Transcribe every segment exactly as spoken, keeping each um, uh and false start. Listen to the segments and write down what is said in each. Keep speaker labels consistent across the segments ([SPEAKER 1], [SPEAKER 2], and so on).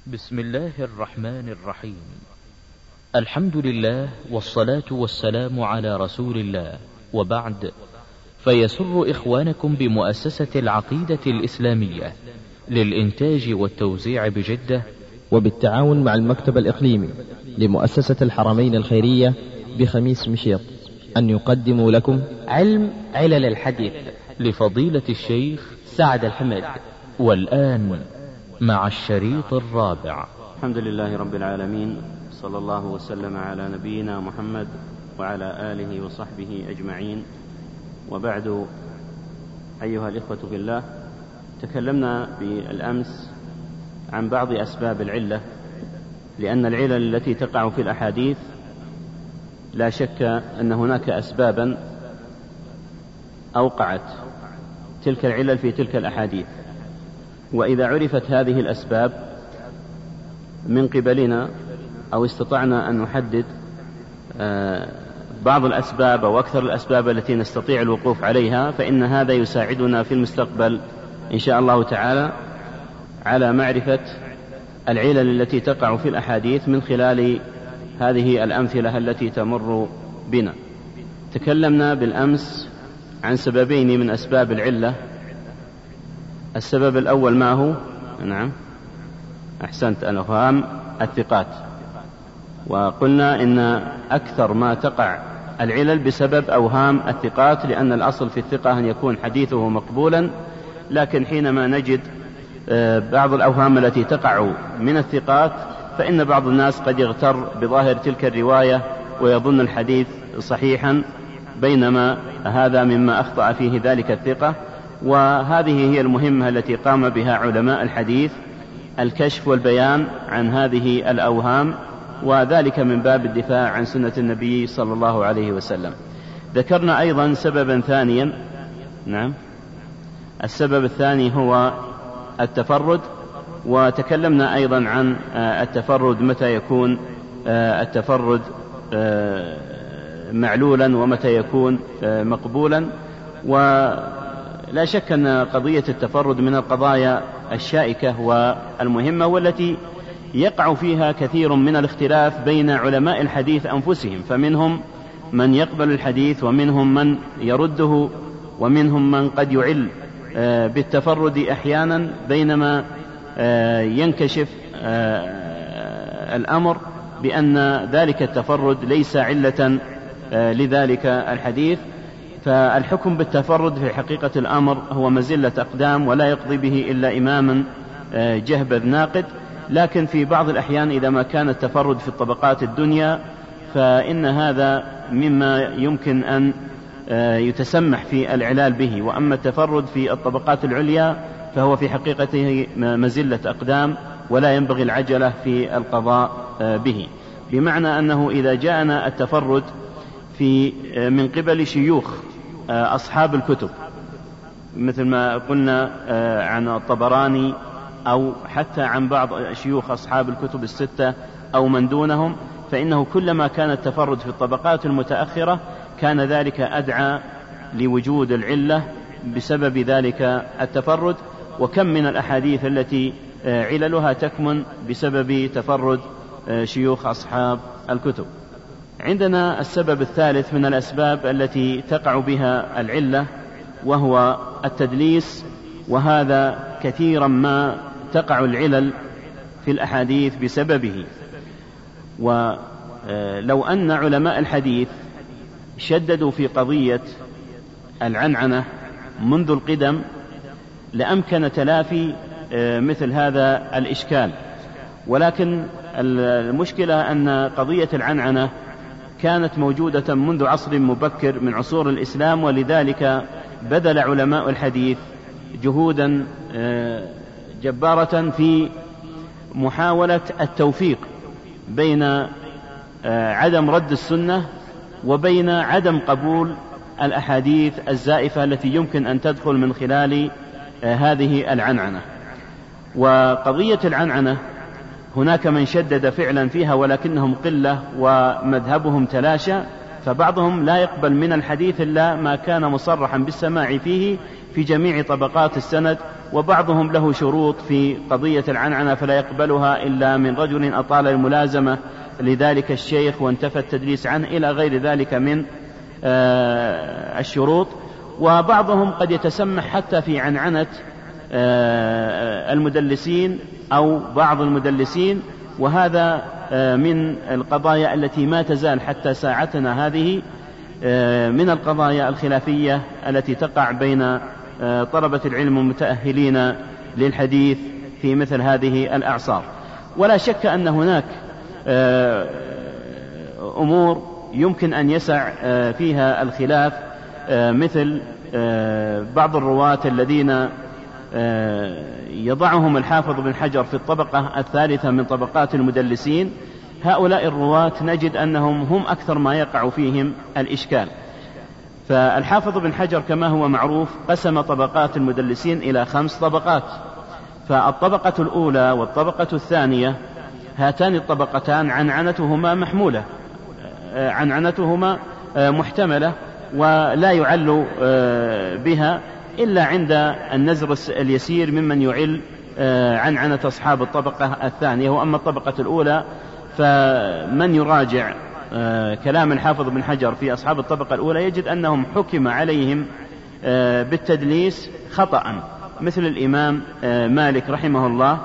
[SPEAKER 1] بسم الله الرحمن الرحيم. الحمد لله والصلاة والسلام على رسول الله، وبعد، فيسر إخوانكم بمؤسسة العقيدة الإسلامية للإنتاج والتوزيع بجدة
[SPEAKER 2] وبالتعاون مع المكتب الإقليمي لمؤسسة الحرمين الخيرية بخميس مشيط أن يقدموا لكم
[SPEAKER 3] علم علل الحديث
[SPEAKER 1] لفضيلة الشيخ
[SPEAKER 3] سعد الحمد.
[SPEAKER 1] والآن مع الشريط الرابع.
[SPEAKER 4] الحمد لله رب العالمين، صلى الله وسلم على نبينا محمد وعلى آله وصحبه أجمعين، وبعد. أيها الإخوة في الله، تكلمنا بالأمس عن بعض أسباب العلة، لأن العلل التي تقع في الأحاديث لا شك أن هناك أسبابا أوقعت تلك العلل في تلك الأحاديث، وإذا عرفت هذه الأسباب من قبلنا أو استطعنا أن نحدد بعض الأسباب أو أكثر الأسباب التي نستطيع الوقوف عليها، فإن هذا يساعدنا في المستقبل إن شاء الله تعالى على معرفة العلل التي تقع في الأحاديث من خلال هذه الأمثلة التي تمر بنا. تكلمنا بالأمس عن سببين من أسباب العلة. السبب الأول ما هو؟ نعم أحسنت، الأوهام الثقات. وقلنا إن أكثر ما تقع العلل بسبب أوهام الثقات، لأن الأصل في الثقة أن يكون حديثه مقبولا، لكن حينما نجد بعض الأوهام التي تقع من الثقات فإن بعض الناس قد يغتر بظاهر تلك الرواية ويظن الحديث صحيحا، بينما هذا مما أخطأ فيه ذلك الثقة. وهذه هي المهمة التي قام بها علماء الحديث، الكشف والبيان عن هذه الأوهام، وذلك من باب الدفاع عن سنة النبي صلى الله عليه وسلم. ذكرنا أيضا سببا ثانيا. نعم السبب الثاني هو التفرد، وتكلمنا أيضا عن التفرد، متى يكون التفرد معلولا ومتى يكون مقبولا. ولا شك أن قضية التفرد من القضايا الشائكة والمهمة، والتي يقع فيها كثير من الاختلاف بين علماء الحديث أنفسهم، فمنهم من يقبل الحديث ومنهم من يرده ومنهم من قد يعل بالتفرد أحيانا، بينما ينكشف الأمر بأن ذلك التفرد ليس علة لذلك الحديث. فالحكم بالتفرد في حقيقة الأمر هو مزلة أقدام، ولا يقضي به إلا إماما جهبذ ناقد. لكن في بعض الأحيان إذا ما كان التفرد في الطبقات الدنيا فإن هذا مما يمكن أن يتسمح في العلال به، وأما التفرد في الطبقات العليا فهو في حقيقته مزلة أقدام، ولا ينبغي العجلة في القضاء به. بمعنى أنه إذا جاءنا التفرد في من قبل شيوخ أصحاب الكتب، مثل ما قلنا عن الطبراني، أو حتى عن بعض شيوخ أصحاب الكتب الستة أو من دونهم، فإنه كلما كان التفرد في الطبقات المتأخرة كان ذلك أدعى لوجود العلة بسبب ذلك التفرد. وكم من الأحاديث التي عللها تكمن بسبب تفرد شيوخ أصحاب الكتب. عندنا السبب الثالث من الأسباب التي تقع بها العلة، وهو التدليس، وهذا كثيرا ما تقع العلل في الأحاديث بسببه. ولو أن علماء الحديث شددوا في قضية العنعنة منذ القدم لأمكن تلافي مثل هذا الإشكال، ولكن المشكلة أن قضية العنعنة كانت موجودة منذ عصر مبكر من عصور الإسلام، ولذلك بذل علماء الحديث جهودا جبارة في محاولة التوفيق بين عدم رد السنة وبين عدم قبول الأحاديث الزائفة التي يمكن أن تدخل من خلال هذه العنعنة. وقضية العنعنة هناك من شدد فعلا فيها، ولكنهم قلة ومذهبهم تلاشى، فبعضهم لا يقبل من الحديث إلا ما كان مصرحا بالسماع فيه في جميع طبقات السند، وبعضهم له شروط في قضية العنعنة فلا يقبلها إلا من رجل أطال الملازمة لذلك الشيخ وانتفى التدليس عنه إلى غير ذلك من الشروط. وبعضهم قد يتسمح حتى في عنعنة المدلسين أو بعض المدلسين، وهذا من القضايا التي ما تزال حتى ساعتنا هذه من القضايا الخلافية التي تقع بين طلبة العلم المتأهلين للحديث في مثل هذه الأعصار. ولا شك أن هناك أمور يمكن أن يسع فيها الخلاف، مثل بعض الرواة الذين يضعهم الحافظ بن حجر في الطبقة الثالثة من طبقات المدلسين. هؤلاء الرواة نجد أنهم هم أكثر ما يقع فيهم الإشكال. فالحافظ بن حجر كما هو معروف قسم طبقات المدلسين إلى خمس طبقات، فالطبقة الأولى والطبقة الثانية هاتان الطبقتان عنعنتهما محمولة، عنعنتهما محتملة ولا يعل بها إلا عند النزر اليسير ممن يعل عنعنة أصحاب الطبقة الثانية. وأما الطبقة الأولى فمن يراجع كلام الحافظ بن حجر في أصحاب الطبقة الأولى يجد أنهم حكم عليهم بالتدليس خطأ، مثل الإمام مالك رحمه الله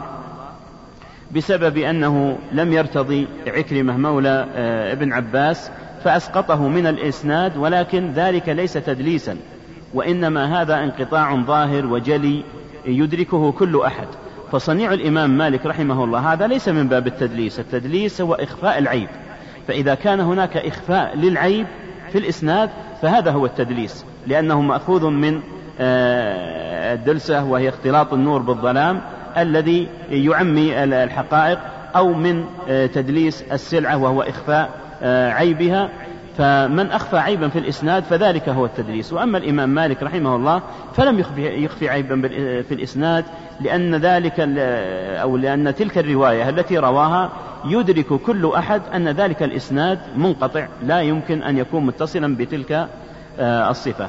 [SPEAKER 4] بسبب أنه لم يرتضي عكرمة مولى ابن عباس فأسقطه من الإسناد، ولكن ذلك ليس تدليسا، وإنما هذا انقطاع ظاهر وجلي يدركه كل أحد. فصنيع الإمام مالك رحمه الله هذا ليس من باب التدليس، التدليس هو إخفاء العيب، فإذا كان هناك إخفاء للعيب في الإسناد فهذا هو التدليس، لأنه مأخوذ من الدلسة وهي اختلاط النور بالظلام الذي يعمي الحقائق، أو من تدليس السلعة وهو إخفاء عيبها. فمن أخفى عيبا في الإسناد فذلك هو التدليس. وأما الإمام مالك رحمه الله فلم يخفي, يخفي عيبا في الإسناد، لأن ذلك أو لأن تلك الرواية التي رواها يدرك كل أحد أن ذلك الإسناد منقطع لا يمكن أن يكون متصلا بتلك الصفة.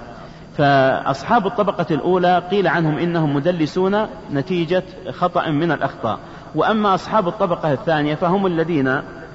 [SPEAKER 4] فأصحاب الطبقة الأولى قيل عنهم إنهم مدلسون نتيجة خطأ من الأخطاء. وأما أصحاب الطبقة الثانية فهم الذين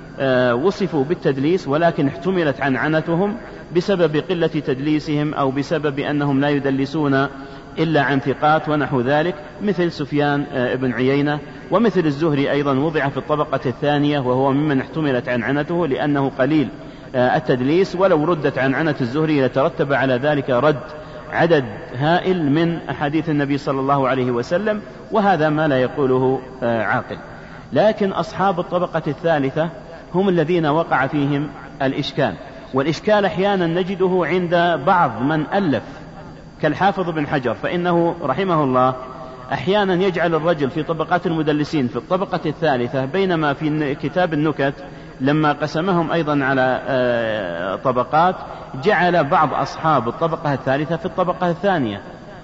[SPEAKER 4] وصفوا بالتدليس ولكن احتملت عنعنتهم بسبب قلة تدليسهم أو بسبب أنهم لا يدلسون إلا عن ثقات ونحو ذلك، مثل سفيان بن عيينة، ومثل الزهري أيضا وضع في الطبقة الثانية وهو ممن احتملت عنعنته لأنه قليل التدليس، ولو ردت عنعنة الزهري لترتب على ذلك رد عدد هائل من أحاديث النبي صلى الله عليه وسلم، وهذا ما لا يقوله عاقل. لكن أصحاب الطبقة الثالثة هم الذين وقع فيهم الإشكال، والإشكال أحيانا نجده عند بعض من ألف كالحافظ بن حجر، فإنه رحمه الله أحيانا يجعل الرجل في طبقات المدلسين في الطبقة الثالثة، بينما في كتاب النكت لما قسمهم أيضا على طبقات جعل بعض أصحاب الطبقة الثالثة في الطبقة الثانية،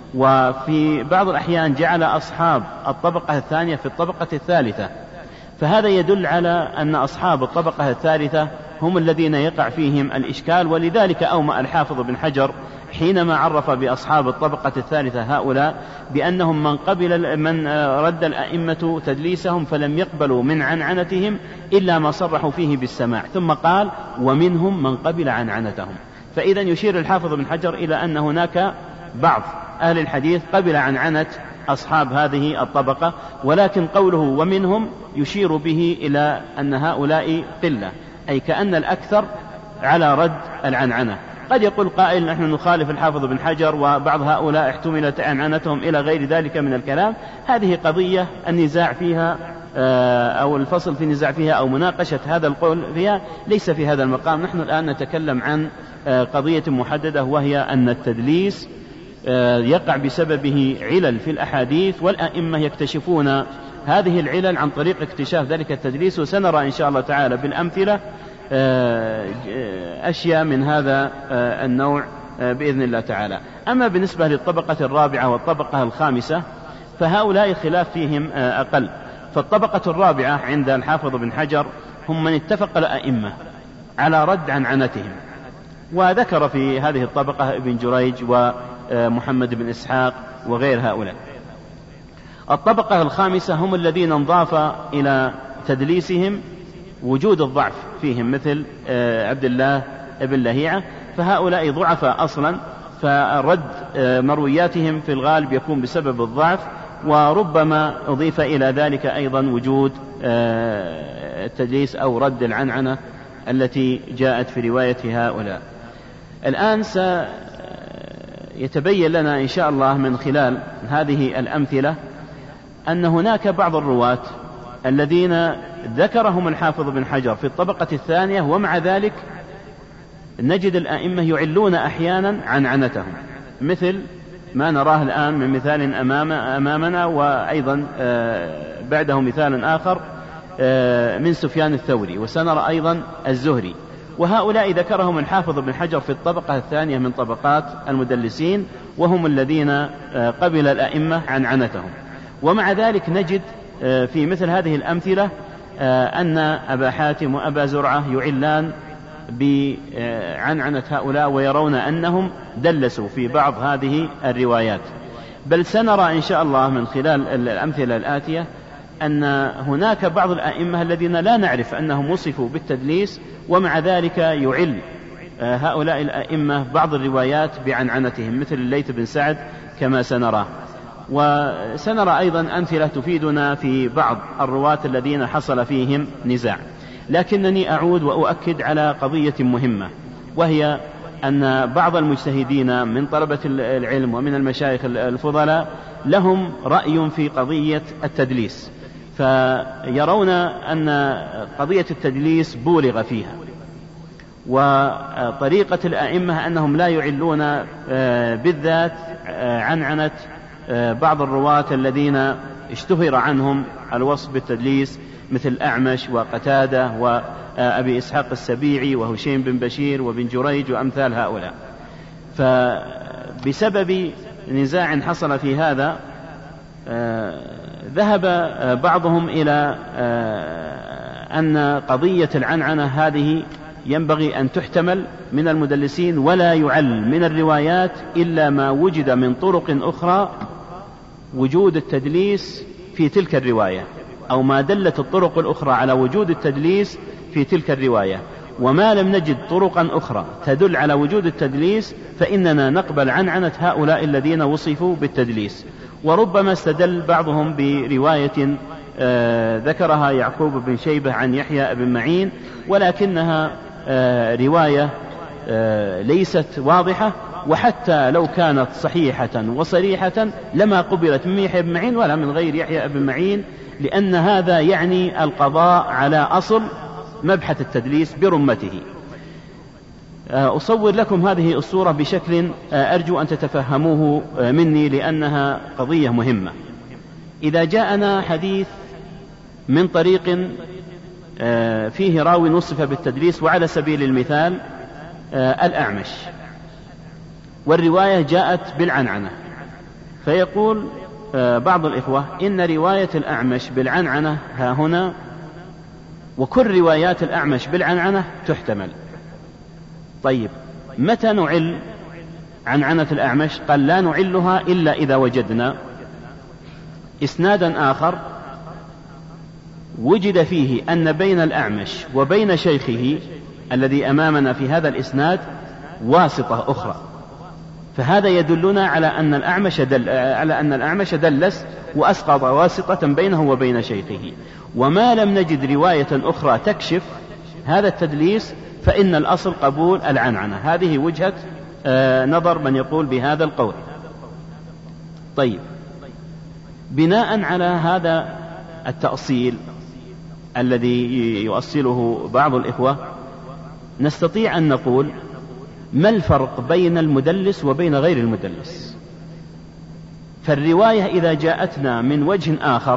[SPEAKER 4] وفي بعض الأحيان جعل أصحاب الطبقة الثانية في الطبقة الثالثة. فهذا يدل على أن أصحاب الطبقة الثالثة هم الذين يقع فيهم الإشكال، ولذلك أومأ الحافظ بن حجر حينما عرف بأصحاب الطبقة الثالثة هؤلاء بأنهم من قبل من رد الأئمة تدليسهم فلم يقبلوا من عنعنتهم إلا ما صرحوا فيه بالسماع، ثم قال ومنهم من قبل عنعنتهم. فإذا يشير الحافظ بن حجر إلى أن هناك بعض أهل الحديث قبل عنعنة أصحاب هذه الطبقة، ولكن قوله ومنهم يشير به إلى أن هؤلاء قلة، أي كأن الأكثر على رد العنعنة. قد يقول قائل نحن نخالف الحافظ بن حجر وبعض هؤلاء احتملت عنعنتهم إلى غير ذلك من الكلام. هذه قضية النزاع فيها أو الفصل في النزاع فيها أو مناقشة هذا القول فيها ليس في هذا المقام. نحن الآن نتكلم عن قضية محددة، وهي أن التدليس يقع بسببه علل في الأحاديث، والأئمة يكتشفون هذه العلل عن طريق اكتشاف ذلك التدليس، وسنرى إن شاء الله تعالى بالأمثلة أشياء من هذا النوع بإذن الله تعالى. أما بالنسبة للطبقة الرابعة والطبقة الخامسة فهؤلاء الخلاف فيهم أقل. فالطبقة الرابعة عند الحافظ بن حجر هم من اتفق الأئمة على رد عنعنتهم، وذكر في هذه الطبقة ابن جريج ومحمد بن إسحاق وغير هؤلاء. الطبقة الخامسة هم الذين انضاف إلى تدليسهم وجود الضعف فيهم، مثل عبد الله بن لهيعة، فهؤلاء ضعفاء أصلا، فرد مروياتهم في الغالب يكون بسبب الضعف، وربما أضيف إلى ذلك أيضا وجود التدليس أو رد العنعنة التي جاءت في رواية هؤلاء. الآن سيتبين لنا إن شاء الله من خلال هذه الأمثلة أن هناك بعض الرواة الذين ذكرهم الحافظ بن حجر في الطبقة الثانية، ومع ذلك نجد الأئمة يعلون أحيانا عنعنتهم، مثل ما نراه الآن من مثال أمام أمامنا، وأيضا بعده مثال آخر من سفيان الثوري، وسنرى أيضا الزهري، وهؤلاء ذكرهم الحافظ بن حجر في الطبقة الثانية من طبقات المدلسين، وهم الذين قبل الأئمة عنعنتهم. ومع ذلك نجد في مثل هذه الأمثلة أن أبا حاتم وأبا زرعة يعلان بعنعنة هؤلاء، ويرون أنهم دلسوا في بعض هذه الروايات. بل سنرى إن شاء الله من خلال الأمثلة الآتية أن هناك بعض الأئمة الذين لا نعرف أنهم وصفوا بالتدليس، ومع ذلك يعل هؤلاء الأئمة بعض الروايات بعنعنتهم، مثل الليث بن سعد كما سنرى. وسنرى أيضا أمثلة تفيدنا في بعض الرواة الذين حصل فيهم نزاع. لكنني أعود وأؤكد على قضية مهمة، وهي أن بعض المجتهدين من طلبة العلم ومن المشايخ الفضلاء لهم رأي في قضية التدليس، فيرون أن قضية التدليس بولغ فيها، وطريقة الأئمة أنهم لا يعلون بالذات عنعنة بعض الرواة الذين اشتهر عنهم الوصف بالتدليس، مثل أعمش وقتادة وأبي إسحاق السبيعي وهشيم بن بشير وبن جريج وأمثال هؤلاء. فبسبب نزاع حصل في هذا ذهب بعضهم إلى أن قضية العنعنة هذه ينبغي أن تحتمل من المدلسين، ولا يعل من الروايات إلا ما وجد من طرق أخرى وجود التدليس في تلك الرواية، أو ما دلت الطرق الأخرى على وجود التدليس في تلك الرواية. وما لم نجد طرقا أخرى تدل على وجود التدليس فإننا نقبل عنعنة هؤلاء الذين وصفوا بالتدليس. وربما استدل بعضهم برواية آه ذكرها يعقوب بن شيبة عن يحيى بن معين، ولكنها آه رواية آه ليست واضحة، وحتى لو كانت صحيحة وصريحة لما قبلت من يحيى بن معين ولا من غير يحيى بن معين، لأن هذا يعني القضاء على أصل مبحث التدليس برمته. أصور لكم هذه الصورة بشكل أرجو أن تتفهموه مني، لأنها قضية مهمة. إذا جاءنا حديث من طريق فيه راوي وصف بالتدليس، وعلى سبيل المثال الأعمش، والرواية جاءت بالعنعنة، فيقول بعض الإخوة إن رواية الأعمش بالعنعنة ها هنا، وكل روايات الأعمش بالعنعنة تحتمل. طيب متى نعل عنعنة الأعمش؟ قال لا نعلها إلا إذا وجدنا إسنادا آخر وجد فيه أن بين الأعمش وبين شيخه الذي أمامنا في هذا الإسناد واسطة أخرى، فهذا يدلنا على أن الأعمش دل على أن الأعمش دلس وأسقط واسطة بينه وبين شيخه. وما لم نجد رواية أخرى تكشف هذا التدليس فإن الأصل قبول العنعنة. هذه وجهة آه نظر من يقول بهذا القول. طيب، بناء على هذا التأصيل الذي يؤصله بعض الإخوة، نستطيع أن نقول ما الفرق بين المدلس وبين غير المدلس؟ فالرواية إذا جاءتنا من وجه آخر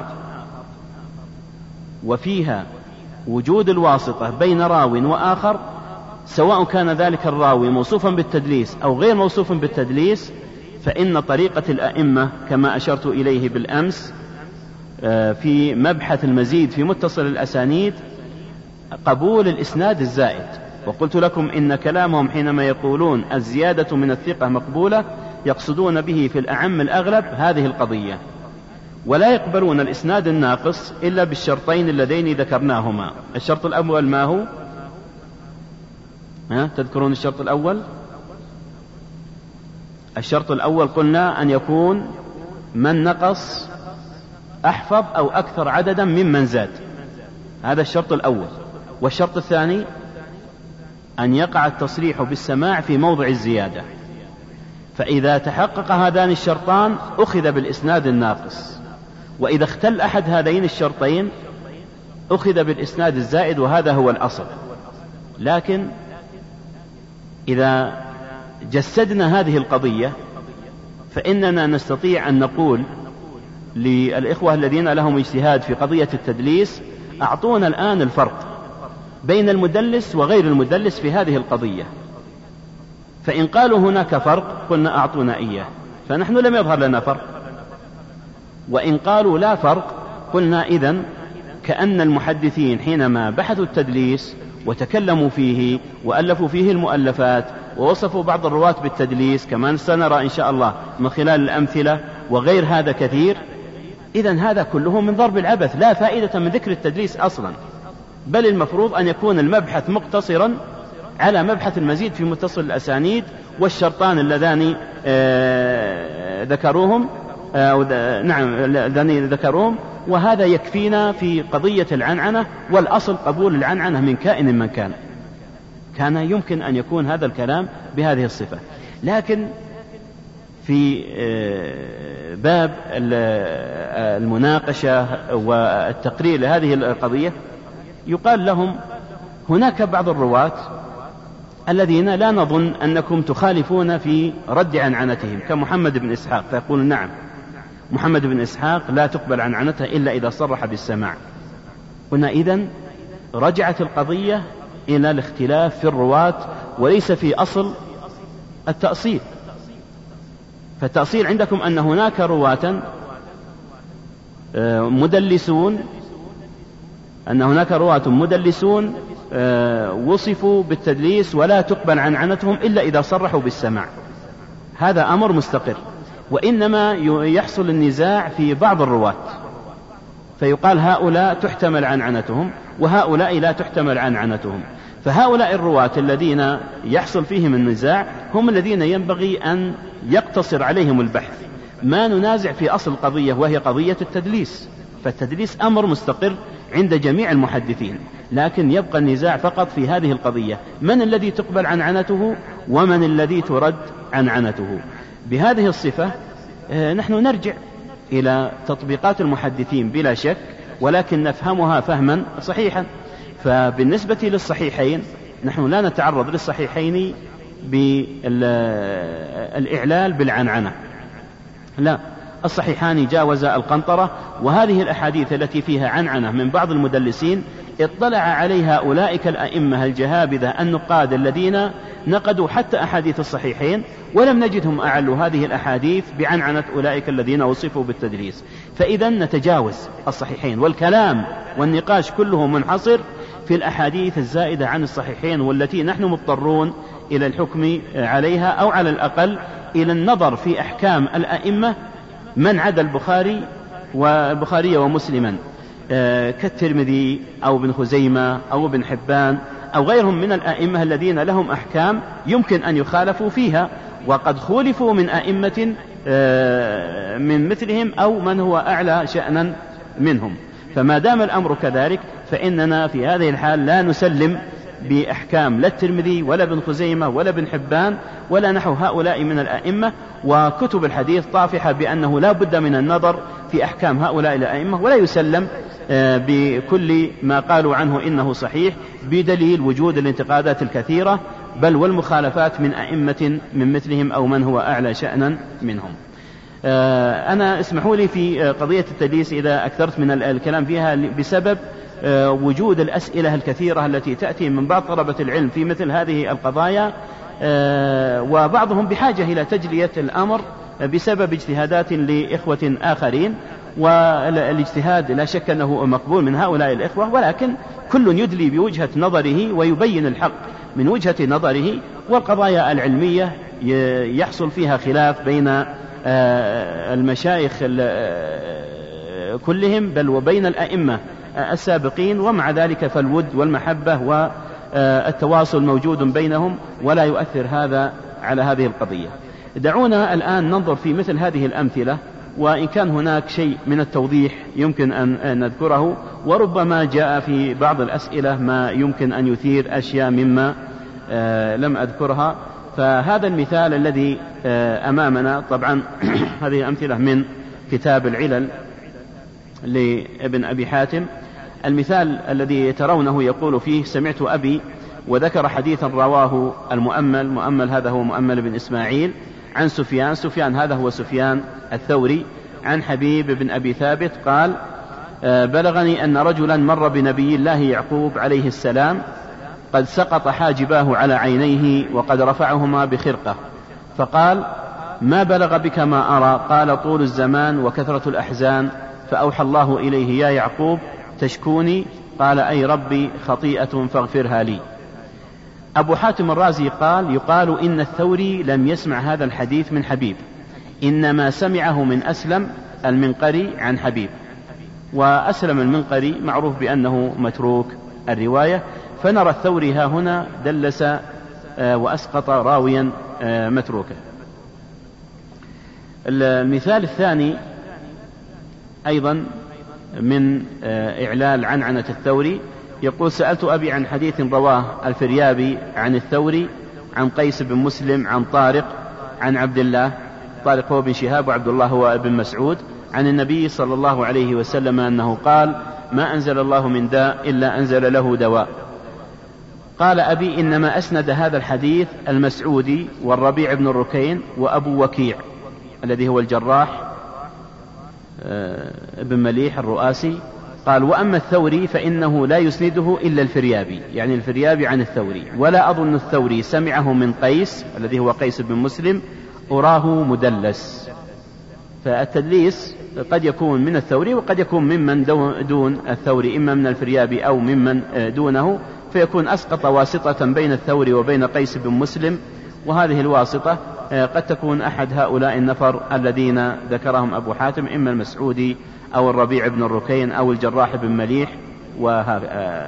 [SPEAKER 4] وفيها وجود الواسطة بين راو وآخر، سواء كان ذلك الراوي موصوفا بالتدليس أو غير موصوف بالتدليس، فإن طريقة الأئمة كما أشرت إليه بالأمس في مبحث المزيد في متصل الأسانيد قبول الإسناد الزائد. وقلت لكم إن كلامهم حينما يقولون الزيادة من الثقة مقبولة يقصدون به في الأعم الأغلب هذه القضية، ولا يقبلون الإسناد الناقص إلا بالشرطين اللذين ذكرناهما. الشرط الأول ما هو؟ ها تذكرون الشرط الأول؟ الشرط الأول قلنا أن يكون من نقص أحفظ أو أكثر عددا ممن زاد، هذا الشرط الأول. والشرط الثاني أن يقع التصريح بالسماع في موضع الزيادة، فإذا تحقق هذان الشرطان أخذ بالإسناد الناقص، وإذا اختل أحد هذين الشرطين أخذ بالإسناد الزائد، وهذا هو الأصل. لكن إذا جسدنا هذه القضية فإننا نستطيع أن نقول للإخوة الذين لهم اجتهاد في قضية التدليس: أعطونا الآن الفرق بين المدلس وغير المدلس في هذه القضية. فإن قالوا هناك فرق قلنا أعطونا إياه، فنحن لم يظهر لنا فرق. وإن قالوا لا فرق قلنا إذن كأن المحدثين حينما بحثوا التدليس وتكلموا فيه وألفوا فيه المؤلفات ووصفوا بعض الرواة بالتدليس كما سنرى إن شاء الله من خلال الأمثلة وغير هذا كثير، إذن هذا كله من ضرب العبث، لا فائدة من ذكر التدليس أصلا، بل المفروض أن يكون المبحث مقتصرا على مبحث المزيد في متصل الأسانيد والشرطان اللذان آه ذكروهم آه نعم اللذان ذكروهم، وهذا يكفينا في قضية العنعنة. والأصل قبول العنعنة من كائن من كان، كان يمكن أن يكون هذا الكلام بهذه الصفة. لكن في باب المناقشة والتقرير لهذه القضية يقال لهم: هناك بعض الرواة الذين لا نظن أنكم تخالفون في رد عنعنتهم كمحمد بن إسحاق، فيقول: نعم محمد بن إسحاق لا تقبل عنعنته إلا إذا صرح بالسماع. قلنا: إذن رجعت القضية إلى الاختلاف في الرواة وليس في أصل التأصيل. فالتأصيل عندكم أن هناك رواة مدلسون أن هناك رواة مدلسون وصفوا بالتدليس ولا تقبل عنعنتهم إلا إذا صرحوا بالسماع، هذا أمر مستقر. وإنما يحصل النزاع في بعض الرواة، فيقال هؤلاء تحتمل عنعنتهم وهؤلاء لا تحتمل عنعنتهم. فهؤلاء الرواة الذين يحصل فيهم النزاع هم الذين ينبغي أن يقتصر عليهم البحث، ما ننازع في أصل القضية وهي قضية التدليس. فالتدليس أمر مستقر عند جميع المحدثين، لكن يبقى النزاع فقط في هذه القضية: من الذي تقبل عنعنته ومن الذي ترد عنعنته. بهذه الصفة نحن نرجع إلى تطبيقات المحدثين بلا شك، ولكن نفهمها فهما صحيحا. فبالنسبة للصحيحين نحن لا نتعرض للصحيحين بالإعلال بالعنعنة، لا، الصحيحان جاوز القنطرة. وهذه الأحاديث التي فيها عنعنة من بعض المدلسين اطلع عليها أولئك الأئمة الجهابذة النقاد الذين نقدوا حتى أحاديث الصحيحين، ولم نجدهم أعلوا هذه الأحاديث بعنعنة أولئك الذين وصفوا بالتدليس. فإذا نتجاوز الصحيحين، والكلام والنقاش كله منحصر في الأحاديث الزائدة عن الصحيحين، والتي نحن مضطرون إلى الحكم عليها، أو على الأقل إلى النظر في أحكام الأئمة من عدا البخاري والبخاري ومسلما كالترمذي أو ابن خزيمة أو ابن حبان أو غيرهم من الأئمة الذين لهم أحكام يمكن أن يخالفوا فيها، وقد خولفوا من أئمة من مثلهم أو من هو أعلى شأنا منهم. فما دام الأمر كذلك فإننا في هذه الحال لا نسلم بأحكام لا الترمذي ولا ابن خزيمة ولا ابن حبان ولا نحو هؤلاء من الأئمة. وكتب الحديث طافحة بأنه لا بد من النظر في أحكام هؤلاء الأئمة، ولا يسلم بكل ما قالوا عنه إنه صحيح بدليل وجود الانتقادات الكثيرة بل والمخالفات من أئمة من مثلهم أو من هو أعلى شأنا منهم. أنا اسمحوا لي في قضية التدليس إذا أكثرت من الكلام فيها بسبب وجود الأسئلة الكثيرة التي تأتي من بعض طلبة العلم في مثل هذه القضايا، وبعضهم بحاجة إلى تجلية الأمر بسبب اجتهادات لإخوة آخرين، والاجتهاد لا شك أنه مقبول من هؤلاء الإخوة، ولكن كل يدلي بوجهة نظره ويبين الحق من وجهة نظره، والقضايا العلمية يحصل فيها خلاف بين المشايخ كلهم بل وبين الأئمة السابقين، ومع ذلك فالود والمحبة والتواصل موجود بينهم ولا يؤثر هذا على هذه القضية. دعونا الآن ننظر في مثل هذه الأمثلة، وإن كان هناك شيء من التوضيح يمكن أن نذكره، وربما جاء في بعض الأسئلة ما يمكن أن يثير أشياء مما لم أذكرها. فهذا المثال الذي أمامنا طبعا هذه أمثلة من كتاب العلل لابن أبي حاتم. المثال الذي ترونه يقول فيه: سمعت أبي، وذكر حديثا رواه المؤمل، مؤمل هذا هو مؤمل بن إسماعيل، عن سفيان، سفيان هذا هو سفيان الثوري، عن حبيب بن أبي ثابت قال: بلغني أن رجلا مر بنبي الله يعقوب عليه السلام قد سقط حاجباه على عينيه وقد رفعهما بخرقة، فقال: ما بلغ بك ما أرى؟ قال: طول الزمان وكثرة الأحزان. فأوحى الله إليه: يا يعقوب تشكوني؟ قال: أي ربي خطيئة فاغفرها لي. أبو حاتم الرازي قال: يقال إن الثوري لم يسمع هذا الحديث من حبيب، إنما سمعه من أسلم المنقري عن حبيب، وأسلم المنقري معروف بأنه متروك الرواية، فنرى الثوري ها هنا دلس وأسقط راويا متروكا. المثال الثاني أيضا من إعلال عنعنة الثوري، يقول: سألت أبي عن حديث رواه الفريابي عن الثوري عن قيس بن مسلم عن طارق عن عبد الله، طارق هو بن شهاب وعبد الله هو ابن مسعود، عن النبي صلى الله عليه وسلم أنه قال: ما أنزل الله من داء إلا أنزل له دواء. قال أبي: إنما أسند هذا الحديث المسعودي والربيع بن الركين وأبو وكيع الذي هو الجراح ابن مليح الرؤاسي. قال: وأما الثوري فإنه لا يسنده إلا الفريابي، يعني الفريابي عن الثوري، ولا أظن الثوري سمعه من قيس الذي هو قيس بن مسلم، أراه مدلس. فالتدليس قد يكون من الثوري وقد يكون ممن دون الثوري، إما من الفريابي أو ممن دونه، فيكون أسقط واسطة بين الثوري وبين قيس بن مسلم، وهذه الواسطة قد تكون أحد هؤلاء النفر الذين ذكرهم أبو حاتم، إما المسعودي أو الربيع بن الركين أو الجراح بن مليح ونحو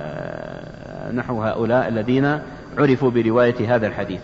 [SPEAKER 4] هؤلاء الذين عرفوا برواية هذا الحديث.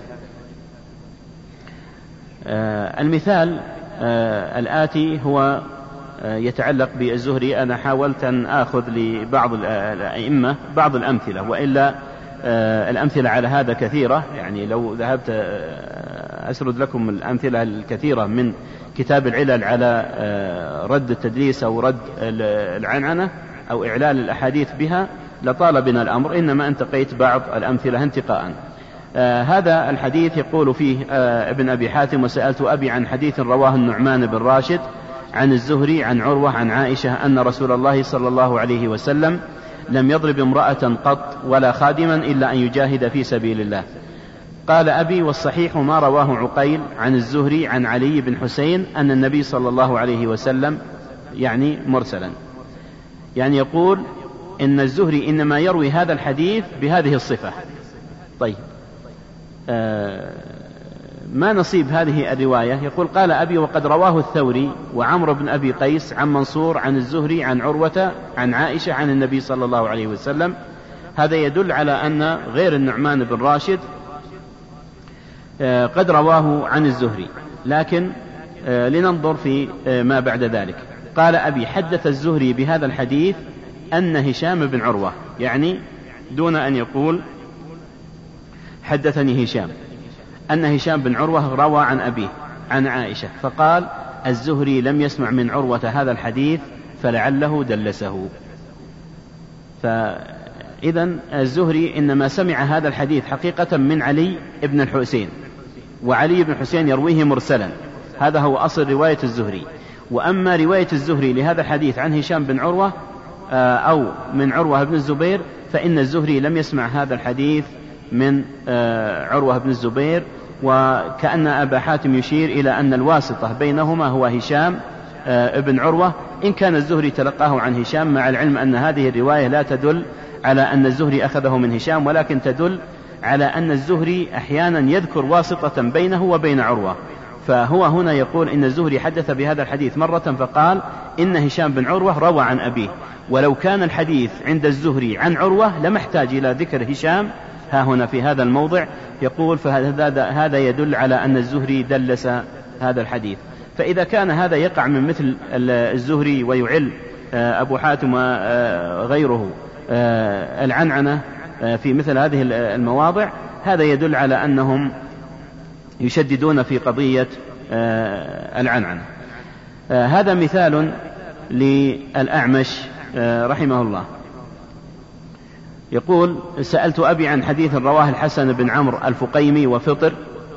[SPEAKER 4] المثال الآتي هو يتعلق بالزهري. أنا حاولت أن آخذ لبعض الأئمة بعض الأمثلة، وإلا الأمثلة على هذا كثيرة، يعني لو ذهبت أسرد لكم الأمثلة الكثيرة من كتاب العلل على رد التدليس أو رد العنعنة أو إعلال الأحاديث بها لطال بنا الأمر، إنما انتقيت بعض الأمثلة انتقاء. هذا الحديث يقول فيه ابن أبي حاتم: وسألت أبي عن حديث رواه النعمان بن راشد عن الزهري عن عروة عن عائشة أن رسول الله صلى الله عليه وسلم لم يضرب امرأة قط ولا خادما إلا أن يجاهد في سبيل الله. قال أبي: والصحيح ما رواه عقيل عن الزهري عن علي بن حسين أن النبي صلى الله عليه وسلم، يعني مرسلا، يعني يقول إن الزهري إنما يروي هذا الحديث بهذه الصفة. طيب آه ما نصيب هذه الرواية؟ يقول: قال أبي: وقد رواه الثوري وعمرو بن أبي قيس عن منصور عن الزهري عن عروة عن عائشة عن النبي صلى الله عليه وسلم. هذا يدل على أن غير النعمان بن راشد قد رواه عن الزهري، لكن لننظر في ما بعد ذلك. قال أبي: حدث الزهري بهذا الحديث أن هشام بن عروة، يعني دون أن يقول حدثني هشام، أن هشام بن عروة روى عن أبيه عن عائشة، فقال: الزهري لم يسمع من عروة هذا الحديث فلعله دلسه. فإذا الزهري إنما سمع هذا الحديث حقيقة من علي بن الحسين، وعلي بن الحسين يرويه مرسلا، هذا هو أصل رواية الزهري. وأما رواية الزهري لهذا الحديث عن هشام بن عروة أو من عروة بن الزبير، فإن الزهري لم يسمع هذا الحديث من عروة بن الزبير، وكأن أبا حاتم يشير إلى أن الواسطة بينهما هو هشام ابن عروة، إن كان الزهري تلقاه عن هشام، مع العلم أن هذه الرواية لا تدل على أن الزهري أخذه من هشام، ولكن تدل على أن الزهري أحيانا يذكر واسطة بينه وبين عروة، فهو هنا يقول إن الزهري حدث بهذا الحديث مرة فقال إن هشام بن عروة روى عن أبيه، ولو كان الحديث عند الزهري عن عروة لما احتاج إلى ذكر هشام ها هنا في هذا الموضع. يقول فهذا هذا يدل على أن الزهري دلس هذا الحديث. فإذا كان هذا يقع من مثل الزهري ويعل أبو حاتم وغيره العنعنة في مثل هذه المواضع، هذا يدل على أنهم يشددون في قضية العنعنة. هذا مثال للأعمش رحمه الله. يقول سألت أبي عن حديث رواه الحسن بن عمرو الفقيمي وفطر،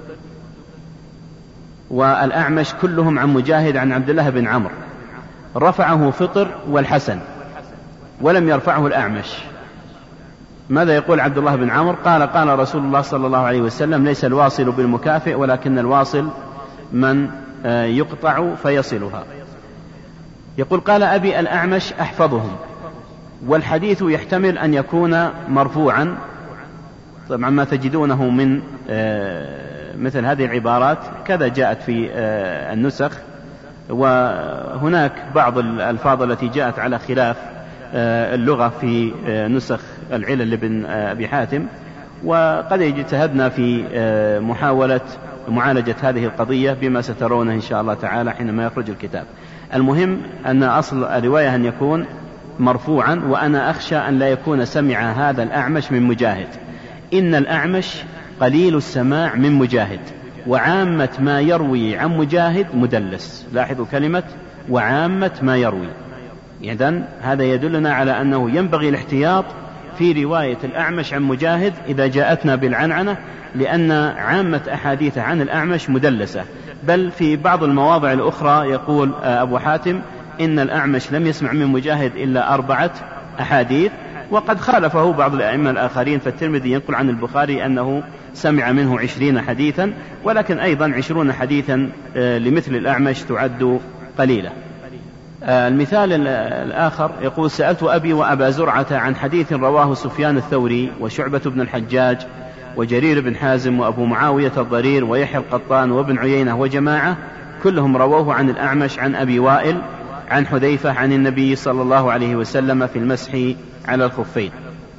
[SPEAKER 4] والأعمش كلهم عن مجاهد عن عبد الله بن عمرو، رفعه فطر والحسن ولم يرفعه الأعمش. ماذا يقول عبد الله بن عمرو؟ قال قال رسول الله صلى الله عليه وسلم ليس الواصل بالمكافئ ولكن الواصل من يقطع فيصلها. يقول قال أبي الأعمش أحفظهم، والحديث يحتمل أن يكون مرفوعا، طبعا ما تجدونه من مثل هذه العبارات كذا جاءت في النسخ، وهناك بعض الألفاظ التي جاءت على خلاف اللغة في نسخ العلل لابن أبي حاتم، وقد اجتهدنا في محاولة معالجة هذه القضية بما سترونه إن شاء الله تعالى حينما يخرج الكتاب. المهم أن أصل الرواية أن يكون مرفوعا، وأنا أخشى أن لا يكون سمع هذا الأعمش من مجاهد. إن الأعمش قليل السماع من مجاهد، وعامة ما يروي عن مجاهد مدلس. لاحظوا كلمة وعامة ما يروي، إذن هذا يدلنا على أنه ينبغي الاحتياط في رواية الأعمش عن مجاهد إذا جاءتنا بالعنعنة، لأن عامة أحاديث عن الأعمش مدلسة. بل في بعض المواضع الأخرى يقول أبو حاتم إن الأعمش لم يسمع من مجاهد إلا أربعة أحاديث، وقد خالفه بعض الأئمة الآخرين. فالترمذي ينقل عن البخاري أنه سمع منه عشرين حديثا، ولكن أيضا عشرون حديثا لمثل الأعمش تعد قليلة. المثال الآخر يقول سألت أبي وأبا زرعة عن حديث رواه سفيان الثوري وشعبة بن الحجاج وجرير بن حازم وأبو معاوية الضرير ويحيى القطان وابن عيينة وجماعة، كلهم رووه عن الأعمش عن أبي وائل عن حذيفة عن النبي صلى الله عليه وسلم في المسح على الخفين.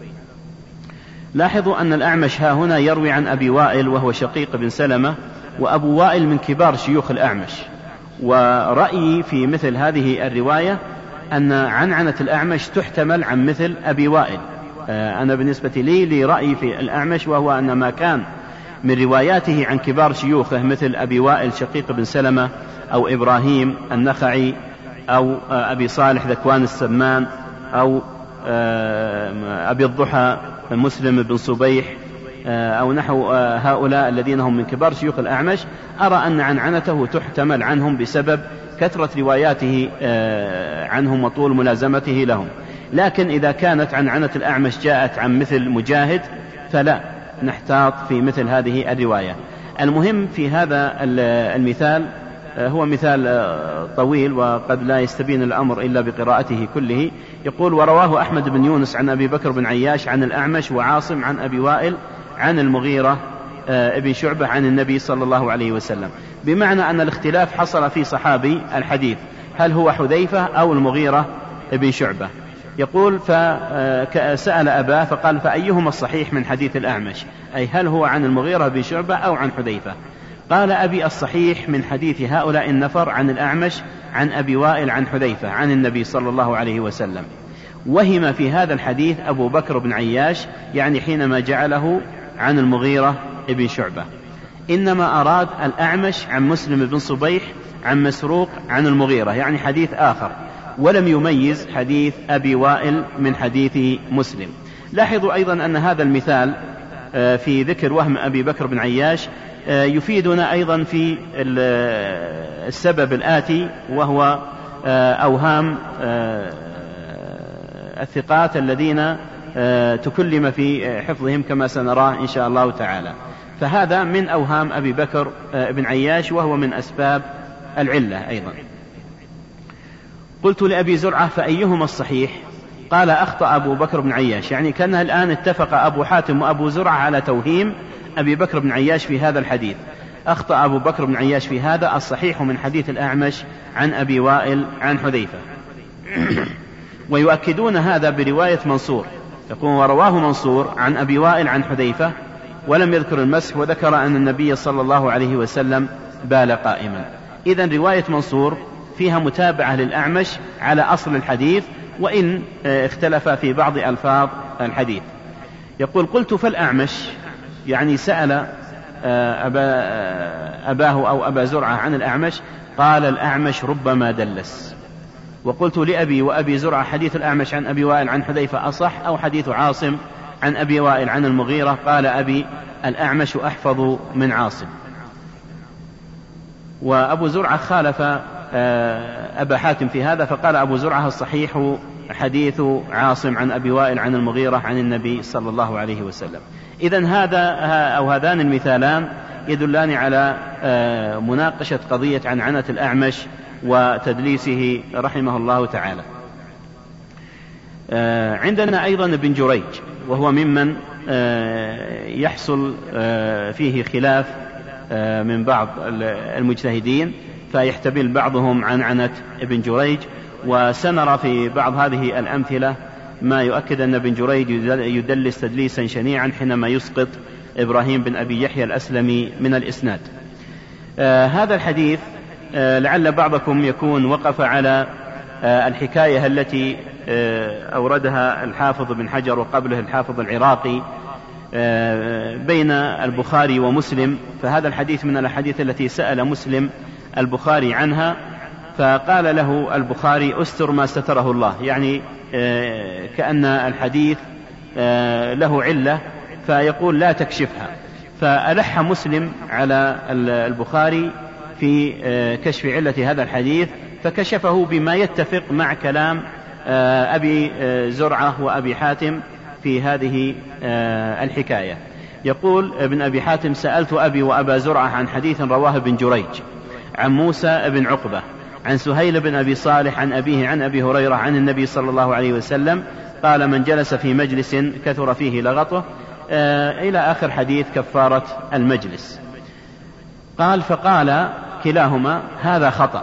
[SPEAKER 4] لاحظوا أن الأعمش ها هنا يروي عن أبي وائل وهو شقيق بن سلمة، وأبو وائل من كبار شيوخ الأعمش. ورأيي في مثل هذه الرواية أن عنعنة الأعمش تحتمل عن مثل أبي وائل. أنا بالنسبة لي لرأيي في الأعمش وهو أن ما كان من رواياته عن كبار شيوخه مثل أبي وائل شقيق بن سلمة أو إبراهيم النخعي أو أبي صالح ذكوان السمان أو أبي الضحى مسلم بن صبيح أو نحو هؤلاء الذين هم من كبار شيوخ الأعمش، أرى أن عنعنته تحتمل عنهم بسبب كثرة رواياته عنهم وطول ملازمته لهم. لكن إذا كانت عنعنة الأعمش جاءت عن مثل مجاهد فلا نحتاط في مثل هذه الرواية. المهم في هذا المثال هو مثال طويل وقد لا يستبين الأمر إلا بقراءته كله. يقول ورواه أحمد بن يونس عن أبي بكر بن عياش عن الأعمش وعاصم عن أبي وائل عن المغيرة ابن شعبة عن النبي صلى الله عليه وسلم، بمعنى أن الاختلاف حصل في صحابي الحديث، هل هو حذيفة أو المغيرة ابن شعبة. يقول فسأل أباه فقال فأيهما الصحيح من حديث الأعمش، أي هل هو عن المغيرة بن شعبة أو عن حذيفة؟ قال أبي الصحيح من حديث هؤلاء النفر عن الأعمش عن أبي وائل عن حذيفة عن النبي صلى الله عليه وسلم. وهم في هذا الحديث أبو بكر بن عياش، يعني حينما جعله عن المغيرة ابن شعبة، إنما أراد الأعمش عن مسلم بن صبيح عن مسروق عن المغيرة، يعني حديث آخر، ولم يميز حديث أبي وائل من حديث مسلم. لاحظوا أيضا أن هذا المثال في ذكر وهم أبي بكر بن عياش يفيدنا أيضا في السبب الآتي، وهو أوهام الثقات الذين تكلم في حفظهم كما سنراه إن شاء الله تعالى. فهذا من أوهام أبي بكر بن عياش وهو من أسباب العلة أيضا. قلت لأبي زرعة فأيهما الصحيح؟ قال أخطأ أبو بكر بن عياش، يعني كان الآن اتفق أبو حاتم وأبو زرعة على توهيم أبي بكر بن عياش في هذا الحديث. أخطأ أبو بكر بن عياش في هذا. الصحيح من حديث الأعمش عن أبي وائل عن حذيفة. ويؤكدون هذا برواية منصور، يقول ورواه منصور عن أبي وائل عن حذيفة ولم يذكر المسح، وذكر أن النبي صلى الله عليه وسلم بال قائما. إذن رواية منصور فيها متابعة للأعمش على أصل الحديث، وإن اختلف في بعض ألفاظ الحديث. يقول قلت فالأعمش، يعني سأل أبا أباه أو أبا زرعة عن الأعمش، قال الأعمش ربما دلس. وقلت لأبي وأبي زرعة حديث الأعمش عن أبي وائل عن حذيفة أصح أو حديث عاصم عن أبي وائل عن المغيرة؟ قال أبي الأعمش أحفظ من عاصم. وأبو زرعة خالف أبا حاتم في هذا، فقال أبو زرعة الصحيح حديث عاصم عن أبي وائل عن المغيرة عن النبي صلى الله عليه وسلم. إذن هذا أو هذان المثالان يدلان على مناقشة قضية عنعنة الأعمش وتدليسه رحمه الله تعالى. عندنا أيضا ابن جريج، وهو ممن يحصل فيه خلاف من بعض المجتهدين، فيحتمل بعضهم عنعنة ابن جريج، وسنرى في بعض هذه الأمثلة ما يؤكد أن ابن جريج يدلس تدليسا شنيعا حينما يسقط إبراهيم بن أبي يحيى الأسلمي من الإسناد. آه هذا الحديث آه لعل بعضكم يكون وقف على آه الحكاية التي آه أوردها الحافظ بن حجر وقبله الحافظ العراقي آه بين البخاري ومسلم. فهذا الحديث من الأحاديث التي سأل مسلم البخاري عنها، فقال له البخاري استر ما ستره الله، يعني آه كأن الحديث آه له علة، فيقول لا تكشفها. فألح مسلم على البخاري في كشف علة هذا الحديث، فكشفه بما يتفق مع كلام أبي زرعة وأبي حاتم في هذه الحكاية. يقول ابن أبي حاتم سألت أبي وأبا زرعة عن حديث رواه ابن جريج عن موسى بن عقبة عن سهيل بن أبي صالح عن أبيه عن أبي هريرة عن النبي صلى الله عليه وسلم قال من جلس في مجلس كثر فيه لغطه آه إلى آخر حديث كفارة المجلس. قال فقال كلاهما هذا خطأ.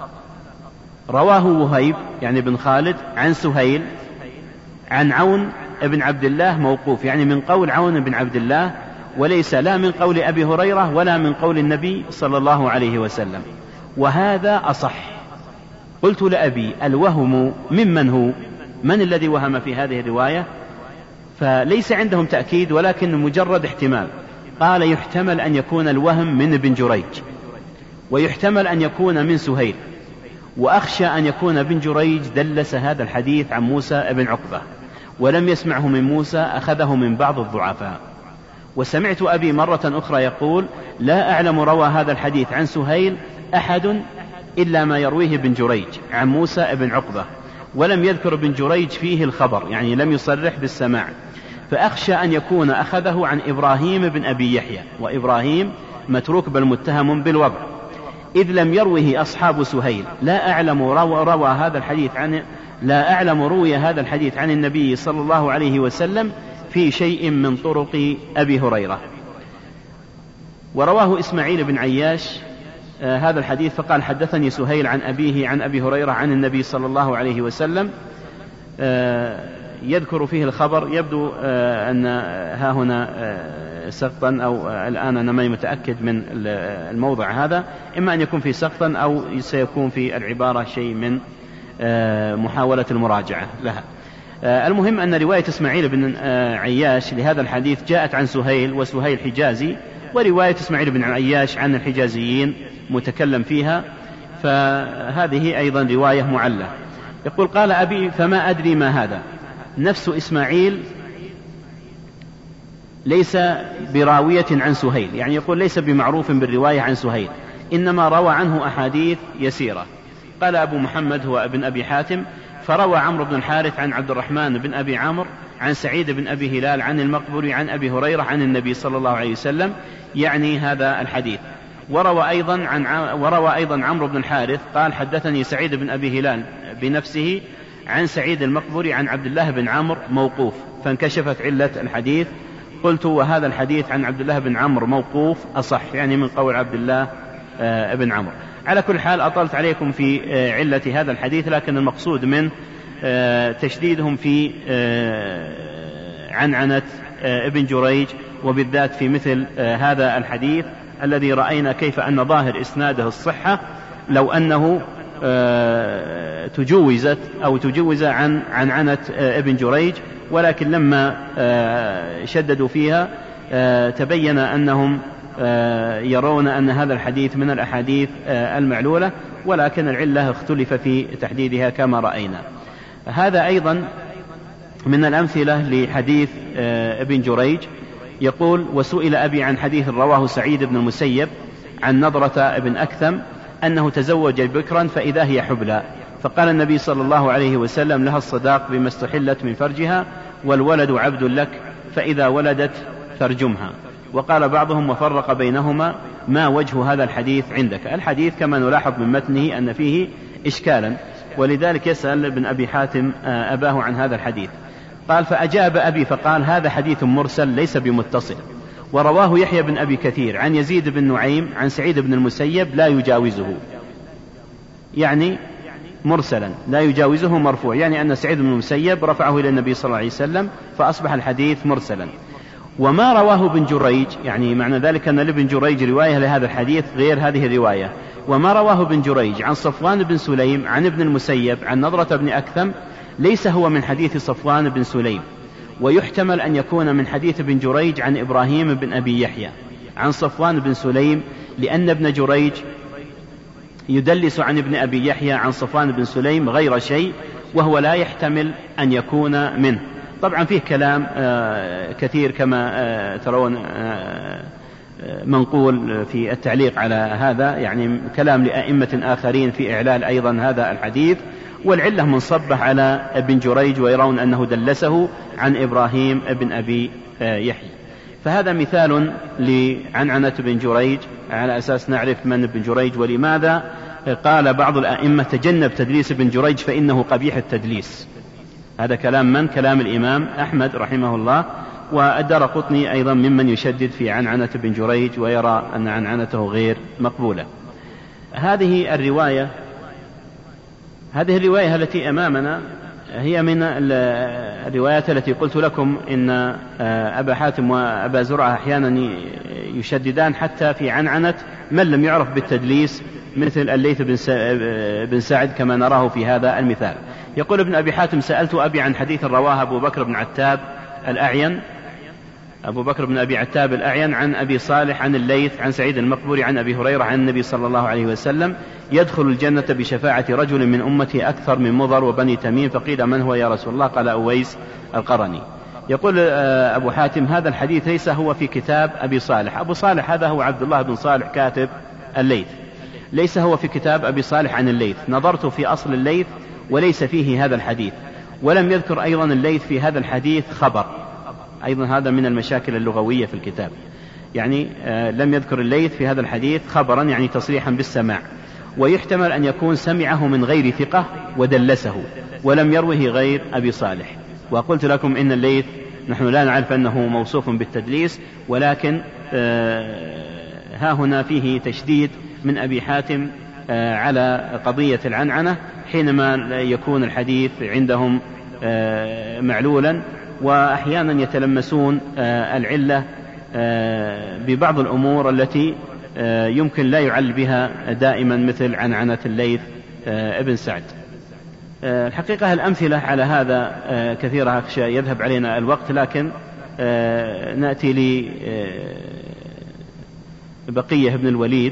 [SPEAKER 4] رواه وهيب يعني بن خالد عن سهيل عن عون بن عبد الله موقوف، يعني من قول عون بن عبد الله، وليس لا من قول أبي هريرة ولا من قول النبي صلى الله عليه وسلم، وهذا أصح. قلت لأبي الوهم ممن هو؟ من الذي وهم في هذه الرواية؟ فليس عندهم تأكيد ولكن مجرد احتمال. قال يحتمل أن يكون الوهم من ابن جريج، ويحتمل أن يكون من سهيل، وأخشى أن يكون ابن جريج دلس هذا الحديث عن موسى بن عقبة ولم يسمعه من موسى، أخذه من بعض الضعفاء. وسمعت أبي مرة أخرى يقول لا أعلم روى هذا الحديث عن سهيل أحد إلا ما يرويه ابن جريج عن موسى بن عقبة، ولم يذكر ابن جريج فيه الخبر، يعني لم يصرح بالسماع، فأخشى أن يكون أخذه عن إبراهيم بن أبي يحيى، وإبراهيم متروك بل متهم بالوضع، إذ لم يروه أصحاب سهيل. لا أعلم روى, روى هذا الحديث عن لا أعلم روي هذا الحديث عن النبي صلى الله عليه وسلم في شيء من طرق أبي هريرة. ورواه إسماعيل بن عياش آه هذا الحديث فقال حدثني سهيل عن أبيه عن أبي هريرة عن النبي صلى الله عليه وسلم، آه يذكر فيه الخبر. يبدو آه أن ها هنا آه سقطا، أو آه الآن أنا ما متأكد من الموضع هذا، إما أن يكون في سقطا أو سيكون في العبارة شيء من آه محاولة المراجعة لها. آه المهم أن رواية إسماعيل بن آه عياش لهذا الحديث جاءت عن سهيل، وسهيل حجازي، ورواية إسماعيل بن عياش عن الحجازيين متكلم فيها، فهذه أيضا رواية معلة. يقول قال أبي فما أدري ما هذا. نفس إسماعيل ليس براوية عن سهيل، يعني يقول ليس بمعروف بالرواية عن سهيل، إنما روى عنه أحاديث يسيرة. قال أبو محمد هو ابن أبي حاتم فروى عمرو بن الحارث عن عبد الرحمن بن أبي عامر عن سعيد بن أبي هلال عن المقبري عن أبي هريرة عن النبي صلى الله عليه وسلم، يعني هذا الحديث. وروى أيضا عن وروى أيضا عمرو بن الحارث قال حدثني سعيد بن أبي هلال بنفسه عن سعيد المقبري عن عبد الله بن عامر موقوف، فانكشفت علة الحديث. قلت وهذا الحديث عن عبد الله بن عمرو موقوف أصح، يعني من قول عبد الله بن عمرو. على كل حال أطلت عليكم في علة هذا الحديث، لكن المقصود من تشديدهم في عنعنة ابن جريج، وبالذات في مثل هذا الحديث الذي رأينا كيف أن ظاهر إسناده الصحة، لو أنه تجوزت أو تجوز عن عنعنة ابن جريج، ولكن لما شددوا فيها تبين أنهم يرون أن هذا الحديث من الأحاديث المعلولة، ولكن العلة اختلف في تحديدها كما رأينا. هذا أيضا من الأمثلة لحديث ابن جريج. يقول وسئل أبي عن حديث رواه سعيد بن المسيب عن نضرة ابن أكثم أنه تزوج بكرا فإذا هي حبلى، فقال النبي صلى الله عليه وسلم لها الصداق بما استحلت من فرجها، والولد عبد لك، فإذا ولدت فارجمها. وقال بعضهم وفرق بينهما، ما وجه هذا الحديث عندك؟ الحديث كما نلاحظ من متنه أن فيه إشكالا، ولذلك يسأل ابن أبي حاتم أباه عن هذا الحديث. قال فأجاب أبي فقال هذا حديث مرسل ليس بمتصل، ورواه يحيى بن أبي كثير عن يزيد بن نعيم عن سعيد بن المسيب لا يجاوزه، يعني مرسلا لا يجاوزه مرفوع، يعني أن سعيد بن المسيب رفعه إلى النبي صلى الله عليه وسلم فأصبح الحديث مرسلا. وما رواه ابن جريج، يعني معنى ذلك أن لابن جريج رواية لهذا الحديث غير هذه الرواية. وما رواه ابن جريج عن صفوان بن سليم عن ابن المسيب عن نضرة بن أكثم ليس هو من حديث صفوان بن سليم، ويحتمل أن يكون من حديث ابن جريج عن إبراهيم بن أبي يحيى عن صفوان بن سليم، لأن ابن جريج يدلس عن ابن أبي يحيى عن صفوان بن سليم غير شيء، وهو لا يحتمل أن يكون منه. طبعا فيه كلام كثير كما ترون منقول في التعليق على هذا، يعني كلام لأئمة آخرين في إعلال أيضا هذا الحديث، والعلة منصبة على ابن جريج، ويرون أنه دلسه عن إبراهيم بن أبي يحيى. فهذا مثال لعنعنة بن جريج على أساس نعرف من ابن جريج ولماذا. قال بعض الأئمة تجنب تدليس ابن جريج فإنه قبيح التدليس. هذا كلام من؟ كلام الإمام أحمد رحمه الله. والدارقطني أيضا ممن يشدد في عنعنة بن جريج ويرى أن عنعنته غير مقبولة. هذه الرواية هذه الرواية التي أمامنا هي من الروايات التي قلت لكم إن أبا حاتم وأبا زرعة أحيانا يشددان حتى في عنعنة من لم يعرف بالتدليس مثل الليث بن سعد كما نراه في هذا المثال. يقول ابن أبي حاتم سألت أبي عن حديث رواه أبو بكر بن عتاب الأعين أبو بكر بن أبي عتاب الأعين عن أبي صالح عن الليث عن سعيد المقبوري عن أبي هريرة عن النبي صلى الله عليه وسلم يدخل الجنة بشفاعة رجل من أمتي أكثر من مضر وبني تميم، فقيل من هو يا رسول الله؟ قال أويس القرني. يقول أبو حاتم هذا الحديث ليس هو في كتاب أبي صالح. أبو صالح هذا هو عبد الله بن صالح كاتب الليث، ليس هو في كتاب أبي صالح عن الليث. نظرت في أصل الليث وليس فيه هذا الحديث، ولم يذكر أيضا الليث في هذا الحديث خبر، أيضا هذا من المشاكل اللغوية في الكتاب، يعني آه لم يذكر الليث في هذا الحديث خبرا يعني تصريحا بالسماع، ويحتمل أن يكون سمعه من غير ثقة ودلسه ولم يروه غير أبي صالح. وقلت لكم إن الليث نحن لا نعرف أنه موصوف بالتدليس، ولكن آه ها هنا فيه تشديد من أبي حاتم آه على قضية العنعنة حينما يكون الحديث عندهم آه معلولا، وأحيانا يتلمسون آه العلة آه ببعض الأمور التي آه يمكن لا يعل بها دائما مثل عنعنة الليث آه ابن سعد. آه الحقيقة الأمثلة على هذا آه كثيرة، أخشى يذهب علينا الوقت، لكن آه نأتي لبقية ابن الوليد.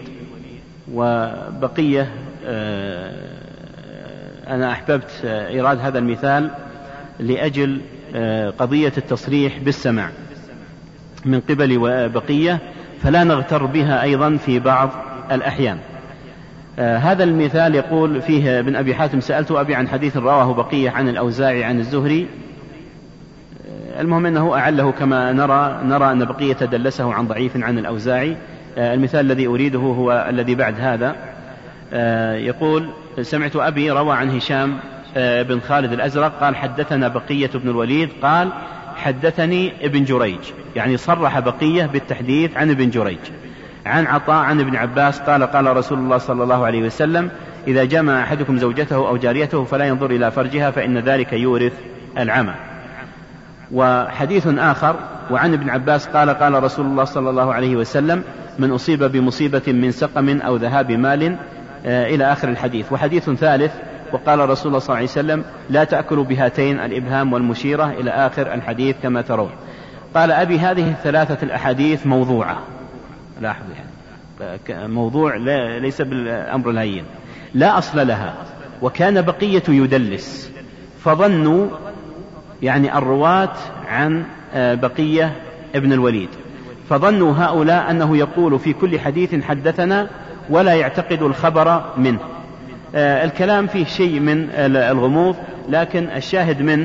[SPEAKER 4] وبقية آه أنا أحببت إيراد هذا المثال لأجل قضية التصريح بالسماع من قبل بقية، فلا نغتر بها أيضا في بعض الأحيان. هذا المثال يقول فيه ابن أبي حاتم سألت أبي عن حديث رواه بقية عن الأوزاعي عن الزهري. المهم أنه أعله كما نرى نرى أن بقية دلسه عن ضعيف عن الأوزاعي. المثال الذي أريده هو الذي بعد هذا. يقول سمعت أبي روى عن هشام بن خالد الأزرق قال حدثنا بقية بن الوليد قال حدثني ابن جريج، يعني صرح بقية بالتحديث عن ابن جريج. عن عطاء عن ابن عباس قال قال رسول الله صلى الله عليه وسلم: إذا جمع أحدكم زوجته أو جاريته فلا ينظر إلى فرجها فإن ذلك يورث العمى. وحديث آخر وعن ابن عباس قال قال رسول الله صلى الله عليه وسلم: من أصيب بمصيبة من سقم أو ذهاب مال، إلى آخر الحديث. وحديث ثالث وقال رسول الله صلى الله عليه وسلم: لا تأكلوا بهاتين الإبهام والمشيرة، إلى آخر الحديث كما ترون. قال أبي: هذه الثلاثة الأحاديث موضوعة. لاحظ يعني موضوع ليس بالأمر الهين، لا أصل لها، وكان بقية يدلس، فظنوا يعني الرواة عن بقية ابن الوليد، فظنوا هؤلاء أنه يقول في كل حديث حدثنا ولا يعتقد الخبر منه. الكلام فيه شيء من الغموض، لكن الشاهد منه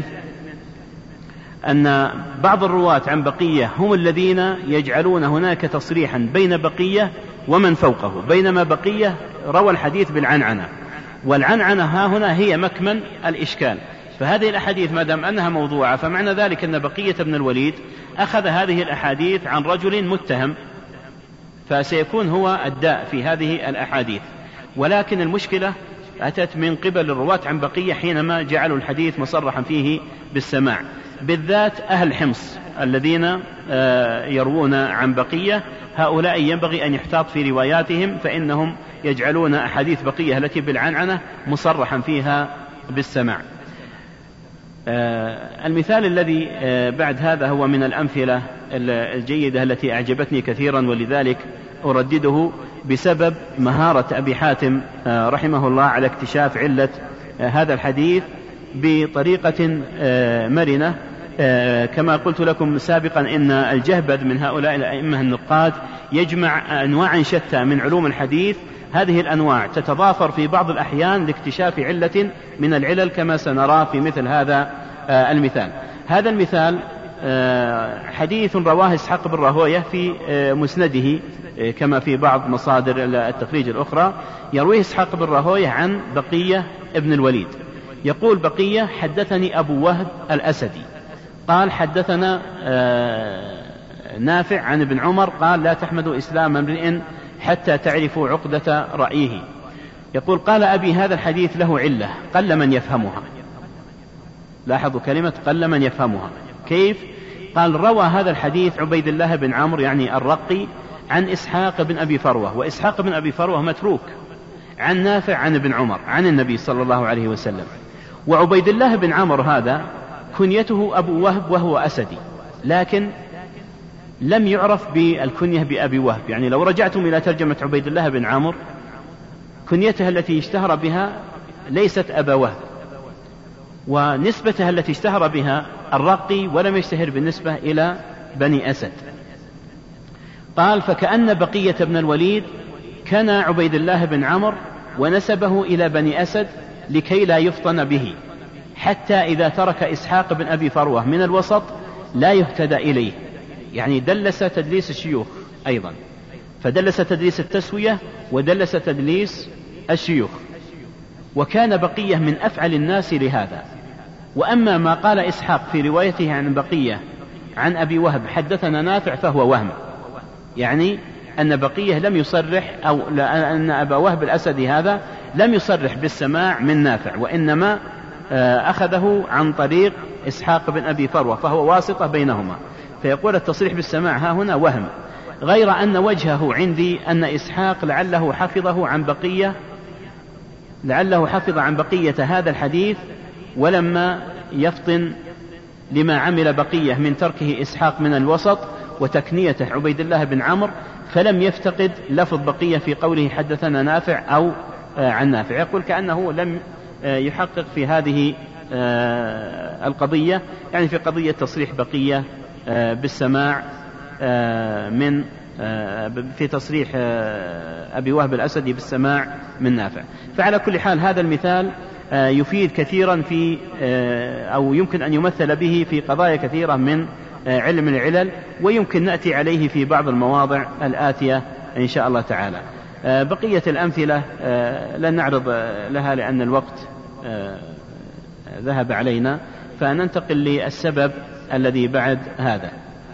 [SPEAKER 4] أن بعض الرواة عن بقية هم الذين يجعلون هناك تصريحا بين بقية ومن فوقه، بينما بقية روى الحديث بالعنعنة، والعنعنة ها هنا هي مكمن الإشكال. فهذه الأحاديث ما دام أنها موضوعة فمعنى ذلك أن بقية بن الوليد أخذ هذه الأحاديث عن رجل متهم، فسيكون هو الداء في هذه الأحاديث. ولكن المشكلة أتت من قبل الرواة عن بقية حينما جعلوا الحديث مصرحا فيه بالسماع، بالذات أهل حمص الذين يروون عن بقية، هؤلاء ينبغي أن يحتاط في رواياتهم، فإنهم يجعلون أحاديث بقية التي بالعنعنة مصرحا فيها بالسماع. المثال الذي بعد هذا هو من الأمثلة الجيدة التي أعجبتني كثيرا، ولذلك أردده بسبب مهارة أبي حاتم رحمه الله على اكتشاف علة هذا الحديث بطريقة مرنة. كما قلت لكم سابقا إن الجهبذ من هؤلاء الأئمة النقاد يجمع أنواع شتى من علوم الحديث، هذه الأنواع تتضافر في بعض الأحيان لاكتشاف علة من العلل كما سنرى في مثل هذا المثال. هذا المثال حديث رواه إسحاق بن راهويه في مسنده كما في بعض مصادر التخريج الأخرى، يرويه إسحاق بن راهويه عن بقية ابن الوليد. يقول بقية: حدثني أبو وهب الأسدي قال حدثنا نافع عن ابن عمر قال: لا تحمدوا إسلام امرئ حتى تعرفوا عقدة رأيه. يقول: قال أبي: هذا الحديث له علة قل من يفهمها. لاحظوا كلمة قل من يفهمها. كيف؟ قال: روى هذا الحديث عبيد الله بن عمرو يعني الرقي عن إسحاق بن أبي فروة، وإسحاق بن أبي فروة متروك، عن نافع عن ابن عمر عن النبي صلى الله عليه وسلم. وعبيد الله بن عمرو هذا كنيته أبو وهب وهو أسدي، لكن لم يعرف بالكنية بأبي وهب. يعني لو رجعتم إلى ترجمة عبيد الله بن عمرو كنيته التي اشتهر بها ليست أبا وهب، ونسبتها التي اشتهر بها الرقي، ولم يشتهر بالنسبة إلى بني أسد. قال: فكأن بقية بن الوليد كان عبيد الله بن عمرو ونسبه إلى بني أسد لكي لا يفطن به، حتى إذا ترك إسحاق بن أبي فروة من الوسط لا يهتدى إليه. يعني دلس تدليس الشيوخ أيضا، فدلس تدليس التسوية ودلس تدليس الشيوخ، وكان بقية من أفعل الناس لهذا. وأما ما قال إسحاق في روايته عن بقية عن أبي وهب حدثنا نافع فهو وهم، يعني أن بقية لم يصرح، أو أن أبا وهب الأسدي هذا لم يصرح بالسماع من نافع، وإنما أخذه عن طريق إسحاق بن أبي فروة، فهو واسطة بينهما. فيقول التصريح بالسماع ها هنا وهم، غير أن وجهه عندي أن إسحاق لعله حفظه عن بقية لعله حفظ عن بقية هذا الحديث، ولما يفطن لما عمل بقية من تركه إسحاق من الوسط وتكنيته عبيد الله بن عمرو، فلم يفتقد لفظ بقية في قوله حدثنا نافع أو عن نافع. يقول كأنه لم يحقق في هذه القضية، يعني في قضية تصريح بقية بالسماع من في تصريح أبي وهب الأسدي بالسماع من نافع. فعلى كل حال هذا المثال يفيد كثيرا في أو يمكن أن يمثل به في قضايا كثيرة من علم العلل، ويمكن نأتي عليه في بعض المواضع الآتية إن شاء الله تعالى. بقية الأمثلة لن نعرض لها لأن الوقت ذهب علينا، فننتقل للسبب الذي بعد هذا،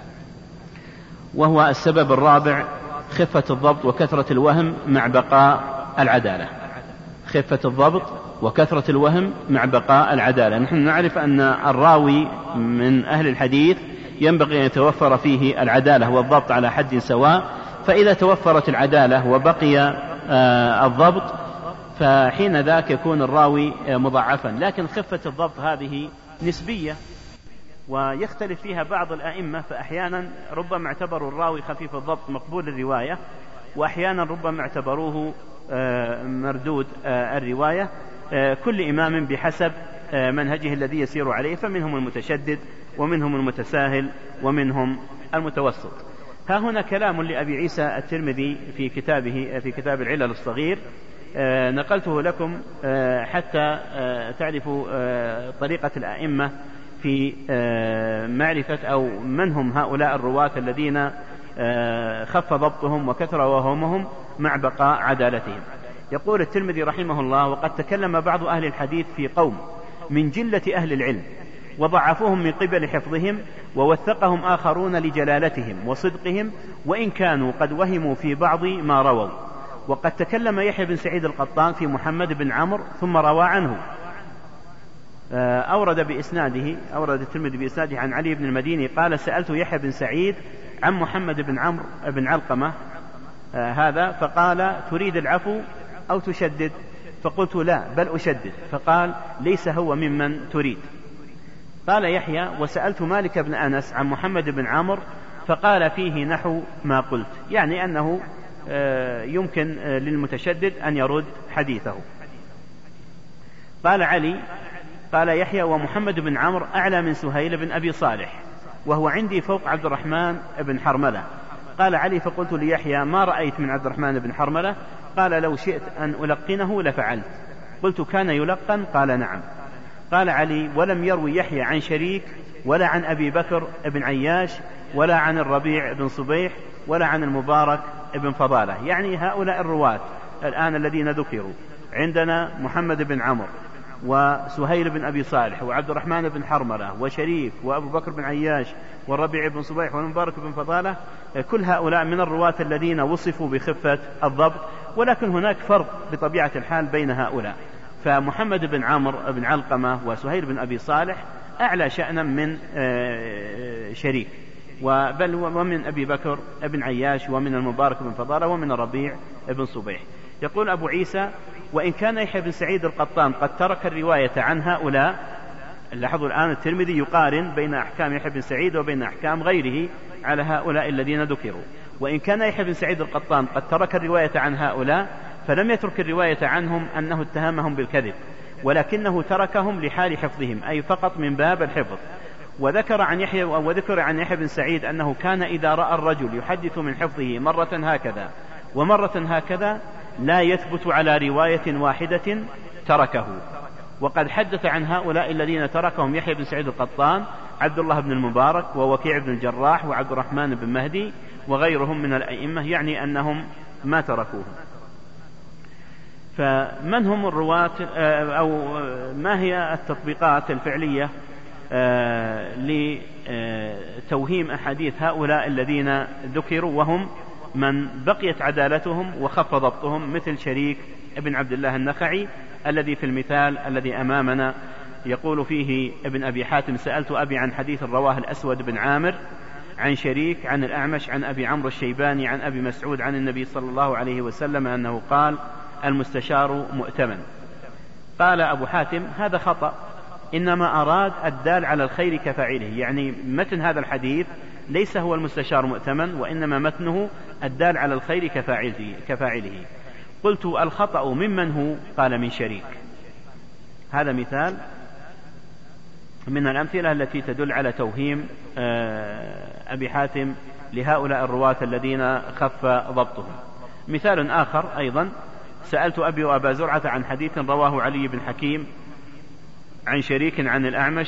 [SPEAKER 4] وهو السبب الرابع خفة الضبط وكثرة الوهم مع بقاء العدالة. خفة الضبط وكثرة الوهم مع بقاء العدالة. نحن نعرف أن الراوي من أهل الحديث ينبغي أن يتوفر فيه العدالة والضبط على حد سواء، فإذا توفرت العدالة وبقي الضبط فحين ذاك يكون الراوي مضاعفا. لكن خفة الضبط هذه نسبية ويختلف فيها بعض الأئمة، فأحيانا ربما اعتبروا الراوي خفيف الضبط مقبول الرواية، وأحيانا ربما اعتبروه مردود الرواية، كل إمام بحسب منهجه الذي يسير عليه، فمنهم المتشدد ومنهم المتساهل ومنهم المتوسط. ها هنا كلام لأبي عيسى الترمذي في كتابه في كتاب العلل الصغير، نقلته لكم حتى تعرفوا طريقة الأئمة في معرفة أو من هم هؤلاء الرواة الذين خف ضبطهم وكثر وهمهم مع بقاء عدالتهم. يقول الترمذي رحمه الله: وقد تكلم بعض أهل الحديث في قوم من جلة أهل العلم وضعفوهم من قبل حفظهم، ووثقهم آخرون لجلالتهم وصدقهم، وإن كانوا قد وهموا في بعض ما رووا. وقد تكلم يحيى بن سعيد القطان في محمد بن عمرو ثم روى عنه. أورد بإسناده أورد الترمذي بإسناده عن علي بن المديني قال: سألت يحيى بن سعيد عن محمد بن عمرو بن علقمة هذا، فقال: تريد العفو أو تشدد؟ فقلت: لا، بل أشدد. فقال: ليس هو ممن تريد. قال يحيى: وسألت مالك بن أنس عن محمد بن عمرو فقال فيه نحو ما قلت، يعني أنه يمكن للمتشدد أن يرد حديثه. قال علي قال يحيى: ومحمد بن عمرو أعلى من سهيل بن أبي صالح، وهو عندي فوق عبد الرحمن بن حرملة. قال علي: فقلت ليحيى: ما رأيت من عبد الرحمن بن حرملة؟ قال: لو شئت أن ألقنه لفعلت. قلت: كان يلقن؟ قال: نعم. قال علي: ولم يروي يحيى عن شريك ولا عن أبي بكر بن عياش ولا عن الربيع بن صبيح ولا عن المبارك بن فضالة. يعني هؤلاء الرواة الآن الذين ذكروا عندنا محمد بن عمرو وسهيل بن أبي صالح وعبد الرحمن بن حرملة وشريك وأبو بكر بن عياش والربيع بن صبيح والمبارك بن فضالة، كل هؤلاء من الرواة الذين وصفوا بخفة الضبط، ولكن هناك فرق بطبيعة الحال بين هؤلاء. فمحمد بن عمرو بن علقمة وسهيل بن أبي صالح أعلى شأنا من شريك، بل ومن أبي بكر بن عياش ومن المبارك بن فضالة ومن الربيع بن صبيح. يقول أبو عيسى: وإن كان يحيى بن سعيد القطان قد ترك الرواية عن هؤلاء. لاحظوا الآن الترمذي يقارن بين أحكام يحيى بن سعيد وبين أحكام غيره على هؤلاء الذين ذكروا. وإن كان يحيى بن سعيد القطان قد ترك الرواية عن هؤلاء، فلم يترك الرواية عنهم أنه اتهمهم بالكذب، ولكنه تركهم لحال حفظهم، أي فقط من باب الحفظ. وذكر عن يحيى وذكر عن يحيى بن سعيد أنه كان إذا رأى الرجل يحدث من حفظه مرة هكذا ومرة هكذا لا يثبت على رواية واحدة تركه. وقد حدث عن هؤلاء الذين تركهم يحيى بن سعيد القطان عبد الله بن المبارك ووكيع بن الجراح وعبد الرحمن بن مهدي وغيرهم من الأئمة، يعني أنهم ما تركوه. فمن هم الرواة أو ما هي التطبيقات الفعلية لتوهيم أحاديث هؤلاء الذين ذكروا وهم من بقيت عدالتهم وخف ضبطهم، مثل شريك ابن عبد الله النخعي الذي في المثال الذي أمامنا يقول فيه ابن أبي حاتم: سألت أبي عن حديث رواه الأسود بن عامر عن شريك عن الأعمش عن أبي عمرو الشيباني عن أبي مسعود عن النبي صلى الله عليه وسلم أنه قال: المستشار مؤتمن. قال أبو حاتم: هذا خطأ، إنما أراد الدال على الخير كفاعله، يعني متن هذا الحديث ليس هو المستشار مؤتمن، وإنما متنه الدال على الخير كفاعله, كفاعله. قلت: الخطأ ممن هو؟ قال: من شريك. هذا مثال من الأمثلة التي تدل على توهيم أبي حاتم لهؤلاء الرواة الذين خف ضبطهم. مثال آخر أيضا: سألت أبي وأبا زرعة عن حديث رواه علي بن حكيم عن شريك عن الأعمش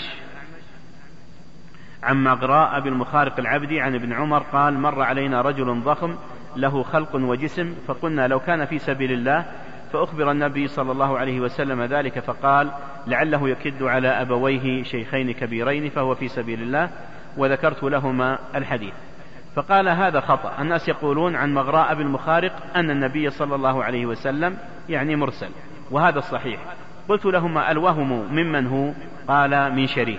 [SPEAKER 4] عن مغراء أبي المخارق العبدي عن ابن عمر قال: مر علينا رجل ضخم له خلق وجسم، فقلنا لو كان في سبيل الله، فأخبر النبي صلى الله عليه وسلم ذلك، فقال: لعله يكد على أبويه شيخين كبيرين فهو في سبيل الله. وذكرت لهما الحديث. فقال هذا خطأ، الناس يقولون عن مغراء بن مخارق أن النبي صلى الله عليه وسلم يعني مرسل، وهذا الصحيح. قلت لهما الوهم ممن هو؟ قال من شريك.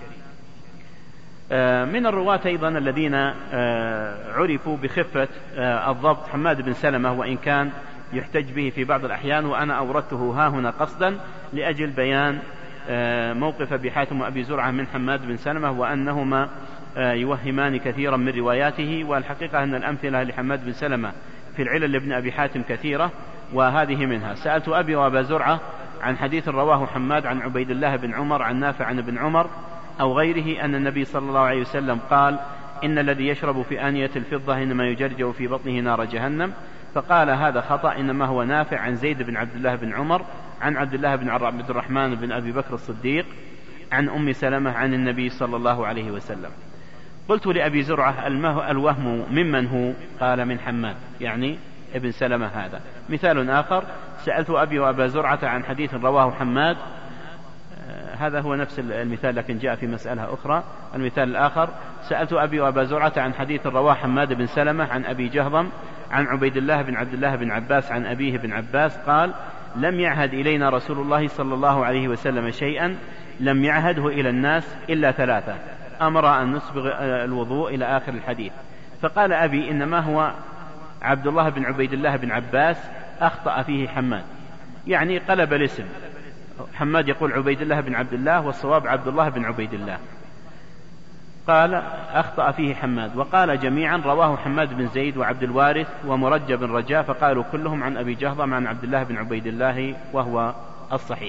[SPEAKER 4] من الرواة أيضا الذين عرفوا بخفة الضبط حماد بن سلمة، وإن كان يحتج به في بعض الأحيان، وأنا أوردته ها هنا قصدا لأجل بيان موقف أبي حاتم وأبي زرعة من حماد بن سلمة، وأنهما يوهمان كثيرا من رواياته. والحقيقة أن الأمثلة لحماد بن سلمة في العلل لابن أبي حاتم كثيرة، وهذه منها. سألت أبي وأبا زرعة عن حديث رواه حماد عن عبيد الله بن عمر عن نافع عن ابن عمر أو غيره أن النبي صلى الله عليه وسلم قال إن الذي يشرب في آنية الفضة إنما يجرجر في بطنه نار جهنم. فقال هذا خطأ، إنما هو نافع عن زيد بن عبد الله بن عمر عن عبد الله بن عبد الرحمن بن أبي بكر الصديق عن أم سلمة عن النبي صلى الله عليه وسلم. قلت لأبي زرعة الوهم ممن هو؟ قال من حماد، يعني ابن سلمة هذا. مثال آخر، سألت أبي وأبا زرعة عن حديث رواه حماد، هذا هو نفس المثال لكن جاء في مسألة أخرى. المثال الآخر، سألت أبي وأبا زرعة عن حديث رواه حماد بن سلمة عن أبي جهضم عن عبيد الله بن عبد الله بن عباس عن أبيه بن عباس قال لم يعهد إلينا رسول الله صلى الله عليه وسلم شيئا لم يعهده إلى الناس إلا ثلاثة، أمر أن نسبغ الوضوء إلى آخر الحديث. فقال أبي إنما هو عبد الله بن عبيد الله بن عباس أخطأ فيه حماد، يعني قلب الاسم، حماد يقول عبيد الله بن عبد الله والصواب عبد الله بن عبيد الله، قال أخطأ فيه حماد. وقال جميعا رواه حماد بن زيد وعبد الوارث ومرجب بن رجاء، فقالوا كلهم عن أبي جهضم عن عبد الله بن عبيد الله وهو الصحيح.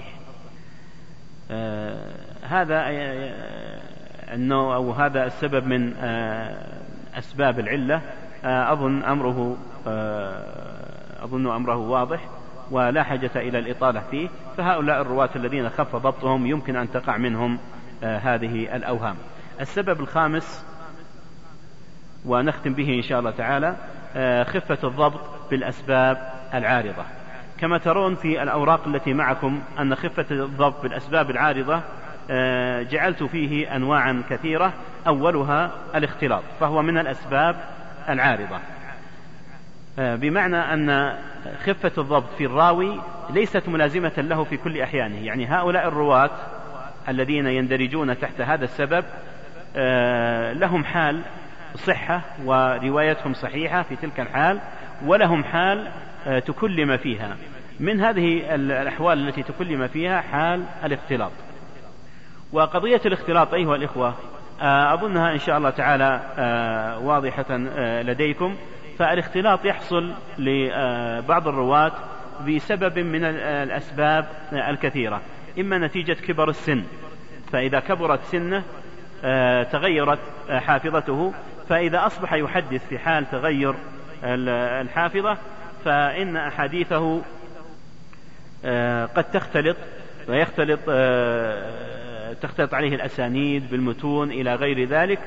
[SPEAKER 4] آه هذا أنه أو هذا السبب من آه أسباب العلة. آه أظن أمره آه أظن أمره واضح ولا حاجة إلى الإطالة فيه. فهؤلاء الرواة الذين خف ضبطهم يمكن أن تقع منهم آه هذه الأوهام. السبب الخامس ونختم به إن شاء الله تعالى آه خفة الضبط بالأسباب العارضة. كما ترون في الأوراق التي معكم أن خفة الضبط بالأسباب العارضة آه جعلت فيه أنواعا كثيرة، أولها الاختلاط، فهو من الأسباب العارضة، آه بمعنى أن خفة الضبط في الراوي ليست ملازمة له في كل أحيانه. يعني هؤلاء الرواة الذين يندرجون تحت هذا السبب آه لهم حال صحة وروايتهم صحيحة في تلك الحال، ولهم حال آه تكلم فيها. من هذه الأحوال التي تكلم فيها حال الاختلاط. وقضية الاختلاط أيها الإخوة آه أظنها إن شاء الله تعالى آه واضحة آه لديكم. فالاختلاط يحصل لبعض الرواة بسبب من الأسباب الكثيرة، إما نتيجة كبر السن، فإذا كبرت سنه تغيرت حافظته، فإذا أصبح يحدث في حال تغير الحافظة فإن أحاديثه قد تختلط ويختلط تختلط عليه الأسانيد بالمتون إلى غير ذلك.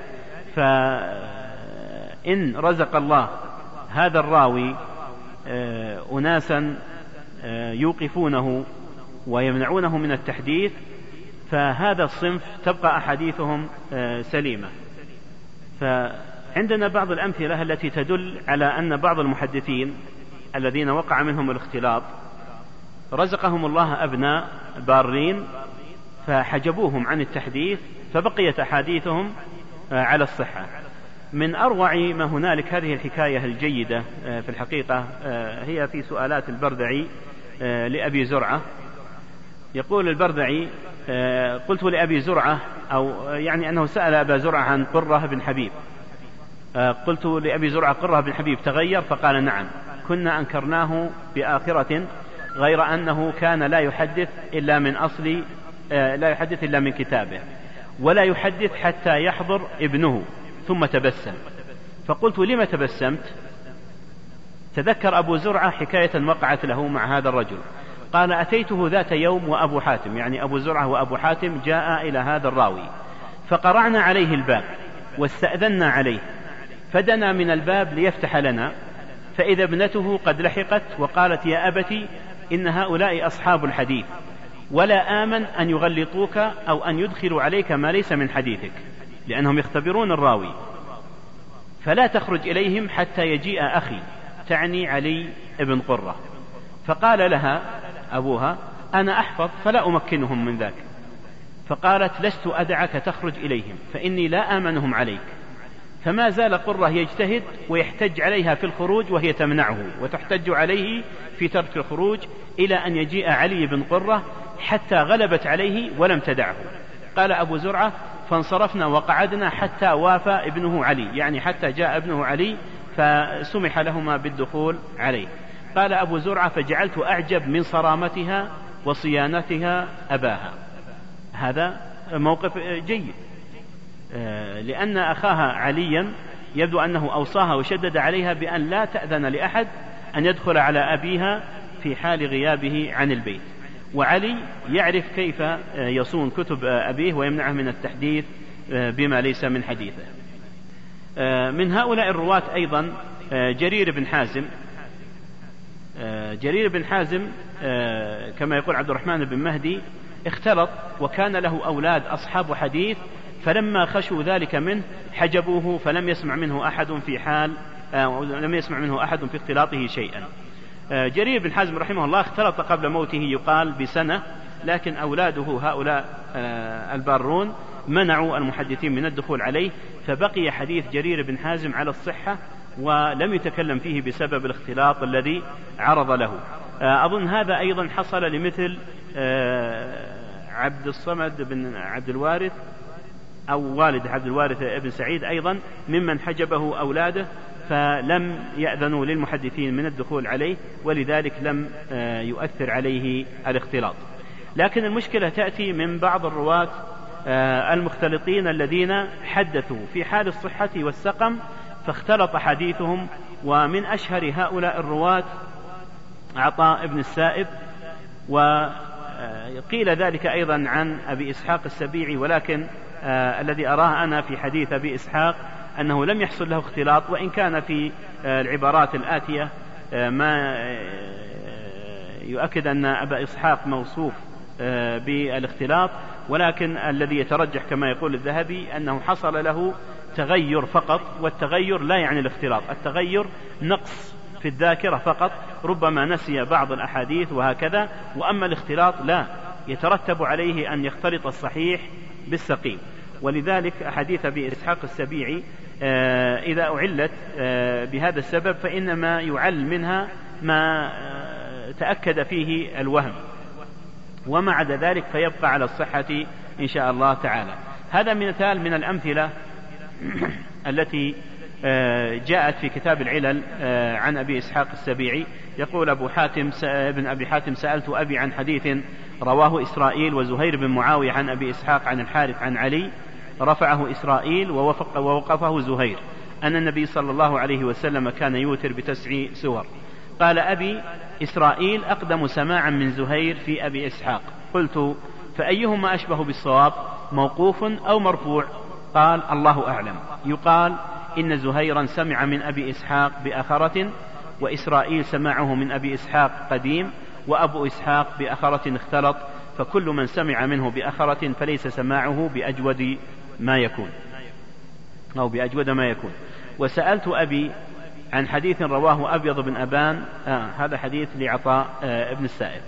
[SPEAKER 4] فإن رزق الله هذا الراوي أناسا يوقفونه ويمنعونه من التحديث، فهذا الصنف تبقى أحاديثهم سليمة. فعندنا بعض الأمثلة التي تدل على أن بعض المحدثين الذين وقع منهم الاختلاط رزقهم الله أبناء بارين فحجبوهم عن التحديث، فبقيت أحاديثهم على الصحة. من أروع ما هنالك هذه الحكاية الجيدة في الحقيقة هي في سؤالات البردعي لأبي زرعة. يقول البردعي قلت لأبي زرعة، أو يعني أنه سأل أبا زرعة عن قرة بن حبيب، قلت لأبي زرعة قرة بن حبيب تغير؟ فقال نعم، كنا أنكرناه بآخرة، غير أنه كان لا يحدث إلا من أصل لا يحدث إلا من كتابه، ولا يحدث حتى يحضر ابنه ثم تبسم. فقلت لما تبسمت؟ تذكر أبو زرعة حكاية وقعت له مع هذا الرجل، قال أتيته ذات يوم وأبو حاتم، يعني أبو زرعة وأبو حاتم جاء إلى هذا الراوي، فقرعنا عليه الباب واستأذنا عليه، فدنا من الباب ليفتح لنا، فإذا ابنته قد لحقت وقالت يا أبتي إن هؤلاء أصحاب الحديث، ولا آمن أن يغلطوك أو أن يدخلوا عليك ما ليس من حديثك، لأنهم يختبرون الراوي، فلا تخرج إليهم حتى يجيء أخي، تعني علي بن قرة. فقال لها أبوها أنا أحفظ فلا أمكنهم من ذاك. فقالت لست أدعك تخرج إليهم فإني لا آمنهم عليك. فما زال قرة يجتهد ويحتج عليها في الخروج وهي تمنعه، وتحتج عليه في ترك الخروج، إلى أن يجيء علي بن قرة حتى غلبت عليه ولم تدعه. قال أبو زرعة فانصرفنا وقعدنا حتى وافى ابنه علي، يعني حتى جاء ابنه علي فسمح لهما بالدخول عليه. قال أبو زرعة فجعلت أعجب من صرامتها وصيانتها أباها. هذا موقف جيد، لأن أخاها عليا يبدو أنه أوصاها وشدد عليها بأن لا تأذن لأحد أن يدخل على أبيها في حال غيابه عن البيت، وعلي يعرف كيف يصون كتب أبيه ويمنعه من التحديث بما ليس من حديثه. من هؤلاء الرواة أيضا جرير بن حازم. جرير بن حازم كما يقول عبد الرحمن بن مهدي اختلط وكان له أولاد أصحاب حديث، فلما خشوا ذلك منه حجبوه فلم يسمع منه أحد في حال لم يسمع منه أحد في اختلاطه شيئا. جرير بن حازم رحمه الله اختلط قبل موته يقال بسنة، لكن أولاده هؤلاء البارون منعوا المحدثين من الدخول عليه، فبقي حديث جرير بن حازم على الصحة ولم يتكلم فيه بسبب الاختلاط الذي عرض له. أظن هذا أيضا حصل لمثل عبد الصمد بن عبد الوارث أو والد عبد الوارث ابن سعيد أيضا ممن حجبه أولاده فلم يأذنوا للمحدثين من الدخول عليه، ولذلك لم يؤثر عليه الاختلاط. لكن المشكلة تأتي من بعض الرواة المختلطين الذين حدثوا في حال الصحة والسقم فاختلط حديثهم، ومن أشهر هؤلاء الرواة عطاء بن السائب، وقيل ذلك أيضا عن أبي إسحاق السبيعي، ولكن آه الذي أراه أنا في حديث أبي إسحاق أنه لم يحصل له اختلاط، وإن كان في آه العبارات الآتية آه ما آه يؤكد أن أبا إسحاق موصوف آه بالاختلاط، ولكن الذي يترجح كما يقول الذهبي أنه حصل له تغير فقط، والتغير لا يعني الاختلاط، التغير نقص في الذاكرة فقط، ربما نسي بعض الأحاديث وهكذا، وأما الاختلاط لا يترتب عليه أن يختلط الصحيح بالسقيم. ولذلك أحاديث أبي إسحاق السبيعي آه إذا أعلت آه بهذا السبب فإنما يعل منها ما آه تأكد فيه الوهم، وما عدا ذلك فيبقى على الصحة إن شاء الله تعالى. هذا مثال من الأمثلة التي جاءت في كتاب العلل عن أبي إسحاق السبيعي. يقول أبو حاتم ابن أبي حاتم سألت أبي عن حديث رواه إسرائيل وزهير بن معاوية عن أبي إسحاق عن الحارث عن علي، رفعه إسرائيل ووقفه زهير، أن النبي صلى الله عليه وسلم كان يوتر بتسع سور. قال أبي إسرائيل أقدم سماعا من زهير في أبي إسحاق. قلت فأيهما أشبه بالصواب، موقوف أو مرفوع؟ قال الله أعلم. يقال إن زهيرا سمع من أبي إسحاق بأخرة، وإسرائيل سمعه من أبي إسحاق قديم، وأبو إسحاق بأخرة اختلط، فكل من سمع منه بأخرة فليس سماعه بأجود ما يكون أو بأجود ما يكون. وسألت أبي عن حديث رواه أبيض بن أبان، آه هذا حديث لعطاء آه ابن السائب.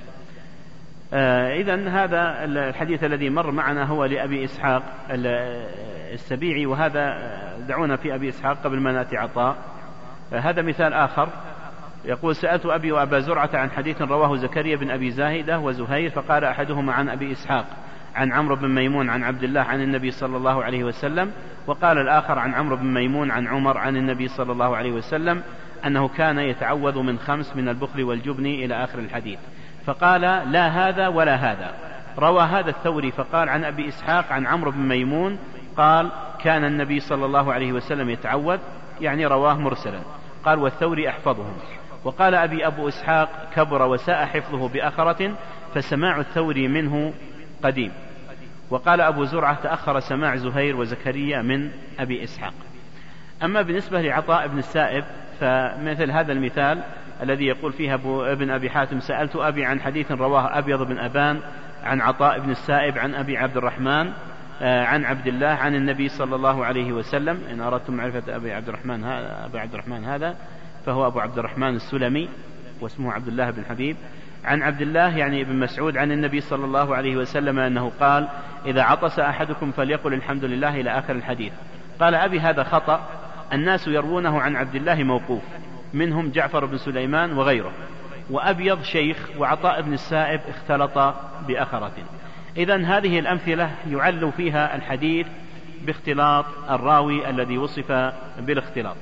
[SPEAKER 4] آه إذن هذا الحديث الذي مر معنا هو لأبي إسحاق السبيعي، وهذا دعونا في أبي إسحاق قبل ما نأتي عطاء. آه هذا مثال آخر. يقول سألت أبي وأبا زرعة عن حديث رواه زكريا بن أبي زاهدة وزهير، فقال أحدهما عن أبي إسحاق عن عمرو بن ميمون عن عبد الله عن النبي صلى الله عليه وسلم، وقال الآخر عن عمرو بن ميمون عن عمر عن النبي صلى الله عليه وسلم أنه كان يتعوذ من خمس من البخل والجبن إلى آخر الحديث. فقال لا هذا ولا هذا. روى هذا الثوري فقال عن أبي إسحاق عن عمرو بن ميمون قال كان النبي صلى الله عليه وسلم يتعوذ، يعني رواه مرسلا. قال والثوري أحفظهم. وقال أبي أبو إسحاق كبر وساء حفظه بأخرة، فسماع الثوري منه قديم. وقال أبو زرعة تأخر سماع زهير وزكريا من أبي إسحاق. أما بالنسبة لعطاء بن السائب فمثل هذا المثال الذي يقول فيها أبو ابن أبي حاتم سألت أبي عن حديث رواه أبيض بن أبان عن عطاء بن السائب عن أبي عبد الرحمن عن عبد الله عن النبي صلى الله عليه وسلم. إن أردتم معرفة أبي عبد الرحمن هذا, أبي عبد الرحمن هذا فهو أبو عبد الرحمن السلمي واسمه عبد الله بن حبيب. عن عبد الله يعني ابن مسعود عن النبي صلى الله عليه وسلم أنه قال: إذا عطس أحدكم فليقل الحمد لله إلى آخر الحديث. قال أبي: هذا خطأ، الناس يروونه عن عبد الله موقوف، منهم جعفر بن سليمان وغيره، وأبيض شيخ وعطاء بن السائب اختلط بأخرة. إذن هذه الأمثلة يعل فيها الحديث باختلاط الراوي الذي وصف بالاختلاط.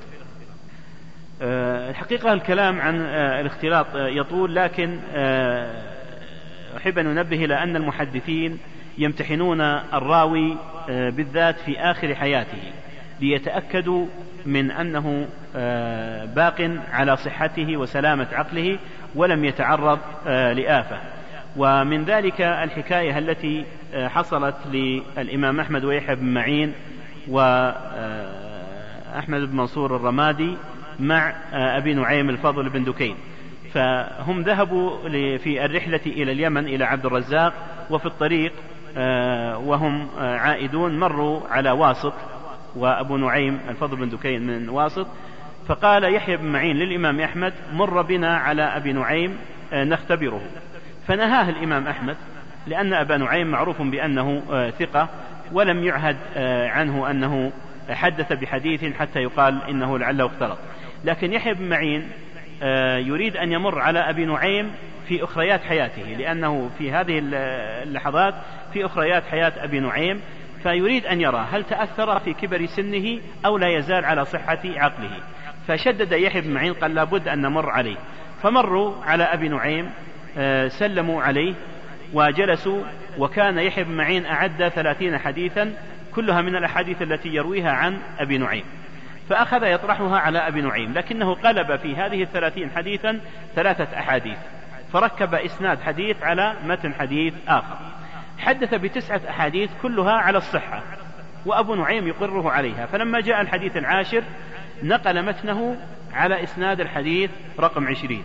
[SPEAKER 4] الحقيقة الكلام عن الاختلاط يطول، لكن أحب أن ننبه إلى أن المحدثين يمتحنون الراوي بالذات في آخر حياته ليتأكدوا من أنه باق على صحته وسلامة عقله ولم يتعرض لآفة. ومن ذلك الحكاية التي حصلت للإمام أحمد ويحيى بن معين وأحمد بن منصور الرمادي مع أبي نعيم الفضل بن دكين. فهم ذهبوا في الرحلة إلى اليمن إلى عبد الرزاق، وفي الطريق وهم عائدون مروا على واسط، وأبو نعيم الفضل بن دكين من واسط. فقال يحيى بن معين للإمام أحمد: مر بنا على أبي نعيم نختبره. فنهاه الإمام أحمد، لأن أبا نعيم معروف بأنه ثقة ولم يعهد عنه أنه حدث بحديث حتى يقال إنه لعله اختلط. لكن يحيى بن معين يريد أن يمر على أبي نعيم في أخريات حياته، لأنه في هذه اللحظات في أخريات حياة أبي نعيم، فيريد أن يرى هل تأثر في كبر سنه أو لا يزال على صحة عقله. فشدد يحيى بن معين، قال لابد أن نمر عليه. فمروا على أبي نعيم، سلموا عليه وجلسوا، وكان يحيى بن معين أعد ثلاثين حديثا كلها من الأحاديث التي يرويها عن أبي نعيم، فأخذ يطرحها على أبي نعيم، لكنه قلب في هذه الثلاثين حديثا ثلاثة أحاديث، فركب إسناد حديث على متن حديث آخر، حدث بتسعة أحاديث كلها على الصحة، وأبو نعيم يقره عليها. فلما جاء الحديث العاشر نقل متنه على إسناد الحديث رقم عشرين،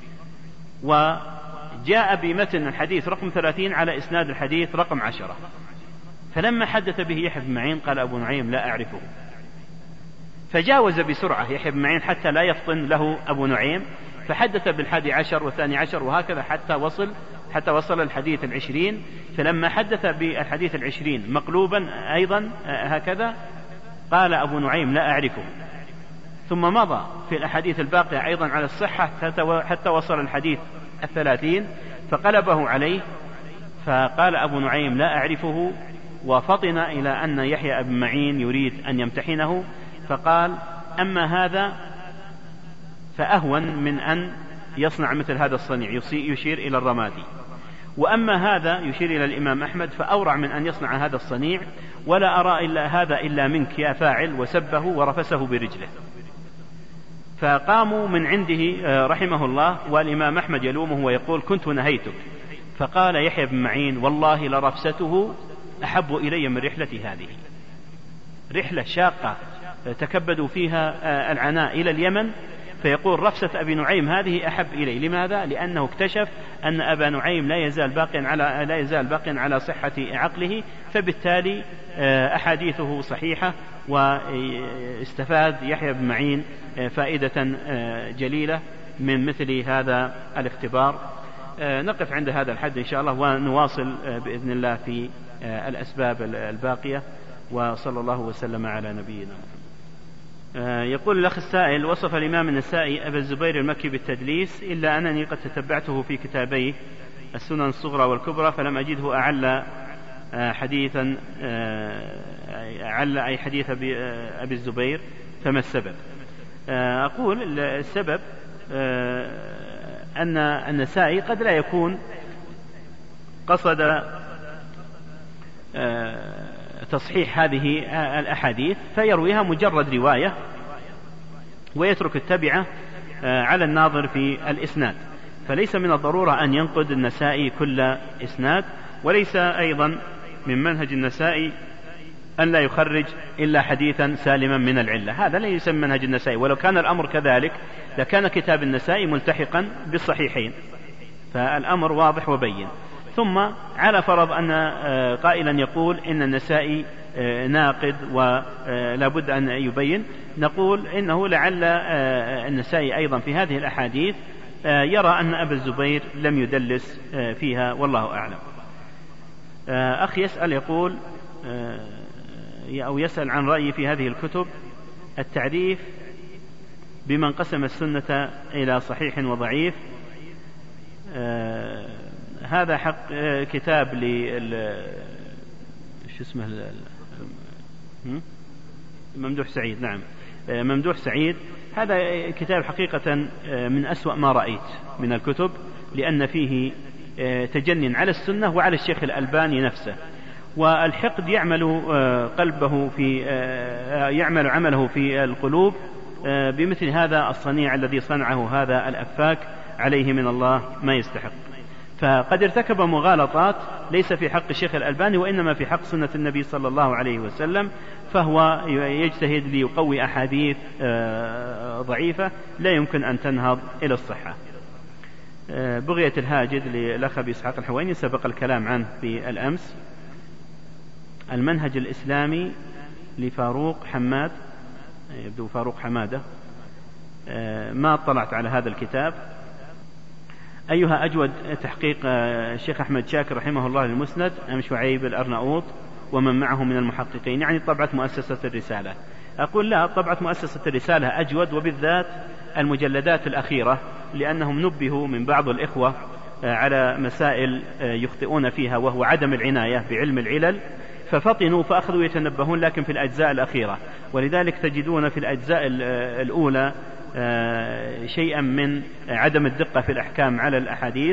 [SPEAKER 4] وجاء بمتن الحديث رقم ثلاثين على إسناد الحديث رقم عشرة. فلما حدث به يحيى بن معين قال أبو نعيم: لا أعرفه. فجاوز بسرعة يحيى بن معين حتى لا يفطن له أبو نعيم، فحدث بالحادي عشر والثاني عشر وهكذا حتى وصل حتى وصل الحديث العشرين. فلما حدث بالحديث العشرين مقلوبا أيضا هكذا قال أبو نعيم: لا أعرفه. ثم مضى في الأحاديث الباقية أيضا على الصحة حتى وصل الحديث الثلاثين فقلبه عليه، فقال أبو نعيم: لا أعرفه. وفطن إلى أن يحيى بن معين يريد أن يمتحنه، فقال: أما هذا فأهون من أن يصنع مثل هذا الصنيع، يشير إلى الرمادي، وأما هذا يشير إلى الإمام أحمد فأورع من أن يصنع هذا الصنيع، ولا أرى إلا هذا إلا منك يا فاعل، وسبه ورفسه برجله. فقاموا من عنده رحمه الله، والإمام أحمد يلومه ويقول: كنت نهيتك. فقال يحيى بن معين: والله لرفسته أحب إلي من رحلتي هذه. رحلة شاقة تكبدوا فيها العناء إلى اليمن، فيقول: رفسة أبي نعيم هذه أحب إلي. لماذا؟ لأنه اكتشف أن أبا نعيم لا يزال باقيا على لا يزال باقيا على صحة عقله، فبالتالي أحاديثه صحيحة. واستفاد يحيى بن معين فائدة جليلة من مثل هذا الاختبار. نقف عند هذا الحد إن شاء الله، ونواصل بإذن الله في الأسباب الباقية. وصلى الله وسلم على نبينا محمد. يقول الأخ السائل: وصف الإمام النسائي أبا الزبير المكي بالتدليس، إلا أنني قد تتبعته في كتابيه السنن الصغرى والكبرى فلم أجده أعلى حديثا أعلى أي حديث أبي الزبير، فما السبب؟ أقول السبب أن النسائي قد لا يكون قصد تصحيح هذه الأحاديث فيرويها مجرد رواية ويترك التبعة على الناظر في الإسناد، فليس من الضرورة أن ينقد النسائي كل إسناد، وليس أيضا من منهج النسائي أن لا يخرج إلا حديثا سالما من العلة، هذا لا يسمى منهج النسائي. ولو كان الأمر كذلك لكان كتاب النسائي ملتحقا بالصحيحين، فالأمر واضح وبين. ثم على فرض أن قائلا يقول إن النسائي ناقد ولا بد أن يبين، نقول إنه لعل النسائي أيضا في هذه الأحاديث يرى أن أبا الزبير لم يدلس فيها، والله أعلم. أخ يسأل يقول أو يسأل عن رأيي في هذه الكتب: التعريف بمن قسم السنة إلى صحيح وضعيف. هذا حق كتاب لل شو اسمه ممدوح سعيد، نعم ممدوح سعيد. هذا كتاب حقيقة من أسوأ ما رأيت من الكتب، لأن فيه تجنن على السنة وعلى الشيخ الألباني نفسه، والحقد يعمل قلبه في يعمل عمله في القلوب بمثل هذا الصنيع الذي صنعه هذا الأفاك، عليه من الله ما يستحق. فقد ارتكب مغالطات ليس في حق الشيخ الألباني وإنما في حق سنة النبي صلى الله عليه وسلم، فهو يجتهد ليقوي أحاديث ضعيفة لا يمكن أن تنهض إلى الصحة. بغية الهاجد للأخ أبي إسحاق الحويني سبق الكلام عنه في الأمس. المنهج الإسلامي لفاروق حماد، يبدو فاروق حمادة، ما اطلعت على هذا الكتاب. أيها أجود تحقيق الشيخ أحمد شاكر رحمه الله للمسند أم شعيب الأرناؤوط ومن معه من المحققين؟ يعني طبعة مؤسسة الرسالة. أقول لا، طبعة مؤسسة الرسالة أجود، وبالذات المجلدات الأخيرة، لأنهم نبهوا من بعض الإخوة على مسائل يخطئون فيها وهو عدم العناية بعلم العلل، ففطنوا فأخذوا يتنبهون، لكن في الأجزاء الأخيرة. ولذلك تجدون في الأجزاء الأولى شيئا من عدم الدقة في الأحكام على الأحاديث،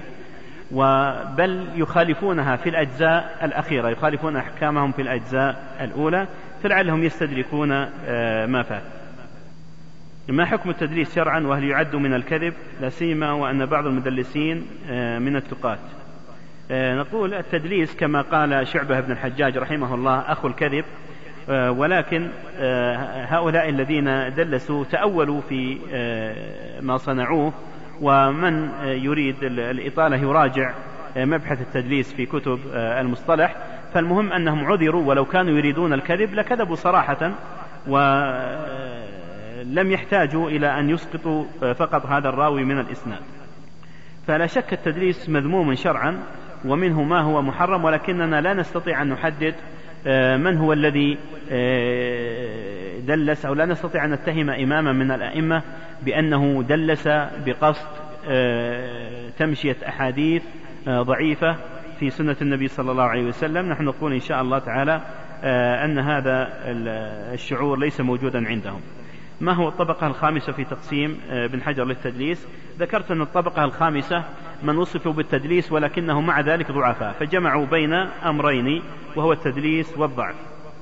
[SPEAKER 4] وبل يخالفونها في الأجزاء الأخيرة، يخالفون أحكامهم في الأجزاء الأولى، فلعلهم يستدركون ما فات. ما حكم التدليس شرعا وهل يعد من الكذب، لا سيما وأن بعض المدلسين من التقاة؟ نقول التدليس كما قال شعبة بن الحجاج رحمه الله أخو الكذب، ولكن هؤلاء الذين دلسوا تأولوا في ما صنعوه، ومن يريد الإطالة يراجع مبحث التدليس في كتب المصطلح. فالمهم أنهم عذروا، ولو كانوا يريدون الكذب لكذبوا صراحة، ولم يحتاجوا إلى أن يسقطوا فقط هذا الراوي من الإسناد. فلا شك التدليس مذموم شرعا، ومنه ما هو محرم، ولكننا لا نستطيع أن نحدد من هو الذي دلس، أو لا نستطيع أن نتهم إماما من الأئمة بأنه دلس بقصد تمشية أحاديث ضعيفة في سنة النبي صلى الله عليه وسلم. نحن نقول إن شاء الله تعالى أن هذا الشعور ليس موجودا عندهم. ما هو الطبقة الخامسة في تقسيم ابن حجر للتدليس؟ ذكرت أن الطبقة الخامسة من وصفوا بالتدليس ولكنهم مع ذلك ضعفاء، فجمعوا بين أمرين وهو التدليس والضعف.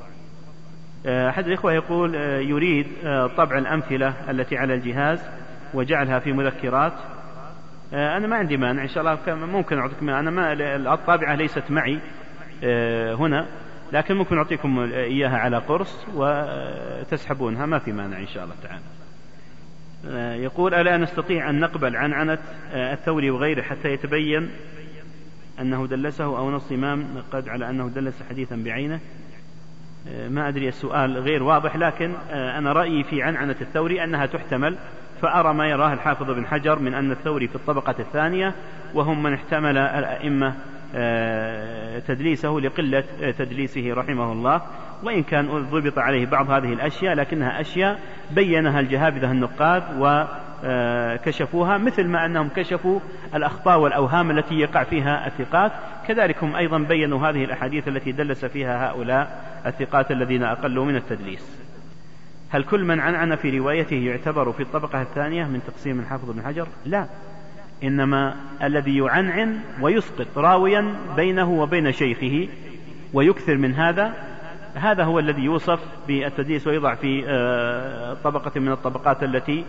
[SPEAKER 4] أحد الإخوة يقول يريد طبع الأمثلة التي على الجهاز وجعلها في مذكرات. أنا ما عندي مانع، إن شاء الله ممكن أعطيكم. أنا ما الطابعة ليست معي هنا، لكن ممكن أعطيكم إياها على قرص وتسحبونها، ما في مانع إن شاء الله تعالى. يقول ألا نستطيع أن نقبل عنعنة الثوري وغيره حتى يتبين أنه دلسه، أو نص إمام قد على أنه دلس حديثا بعينه؟ ما أدري، السؤال غير واضح، لكن أنا رأيي في عنعنة الثوري أنها تحتمل، فأرى ما يراه الحافظ بن حجر من أن الثوري في الطبقة الثانية، وهم من احتمل الأئمة تدليسه لقلة تدليسه رحمه الله، وإن كان ضبط عليه بعض هذه الأشياء، لكنها أشياء بينها الجهابذة النقاد وكشفوها، مثل ما أنهم كشفوا الأخطاء والأوهام التي يقع فيها الثقات، كذلك هم أيضا بينوا هذه الأحاديث التي دلس فيها هؤلاء الثقات الذين أقلوا من التدليس. هل كل من عنعن في روايته يعتبر في الطبقة الثانية من تقسيم الحافظ بن حجر؟ لا، إنما الذي يعنعن ويسقط راويا بينه وبين شيخه ويكثر من هذا، هذا هو الذي يوصف بالتدليس ويضع في طبقة من الطبقات التي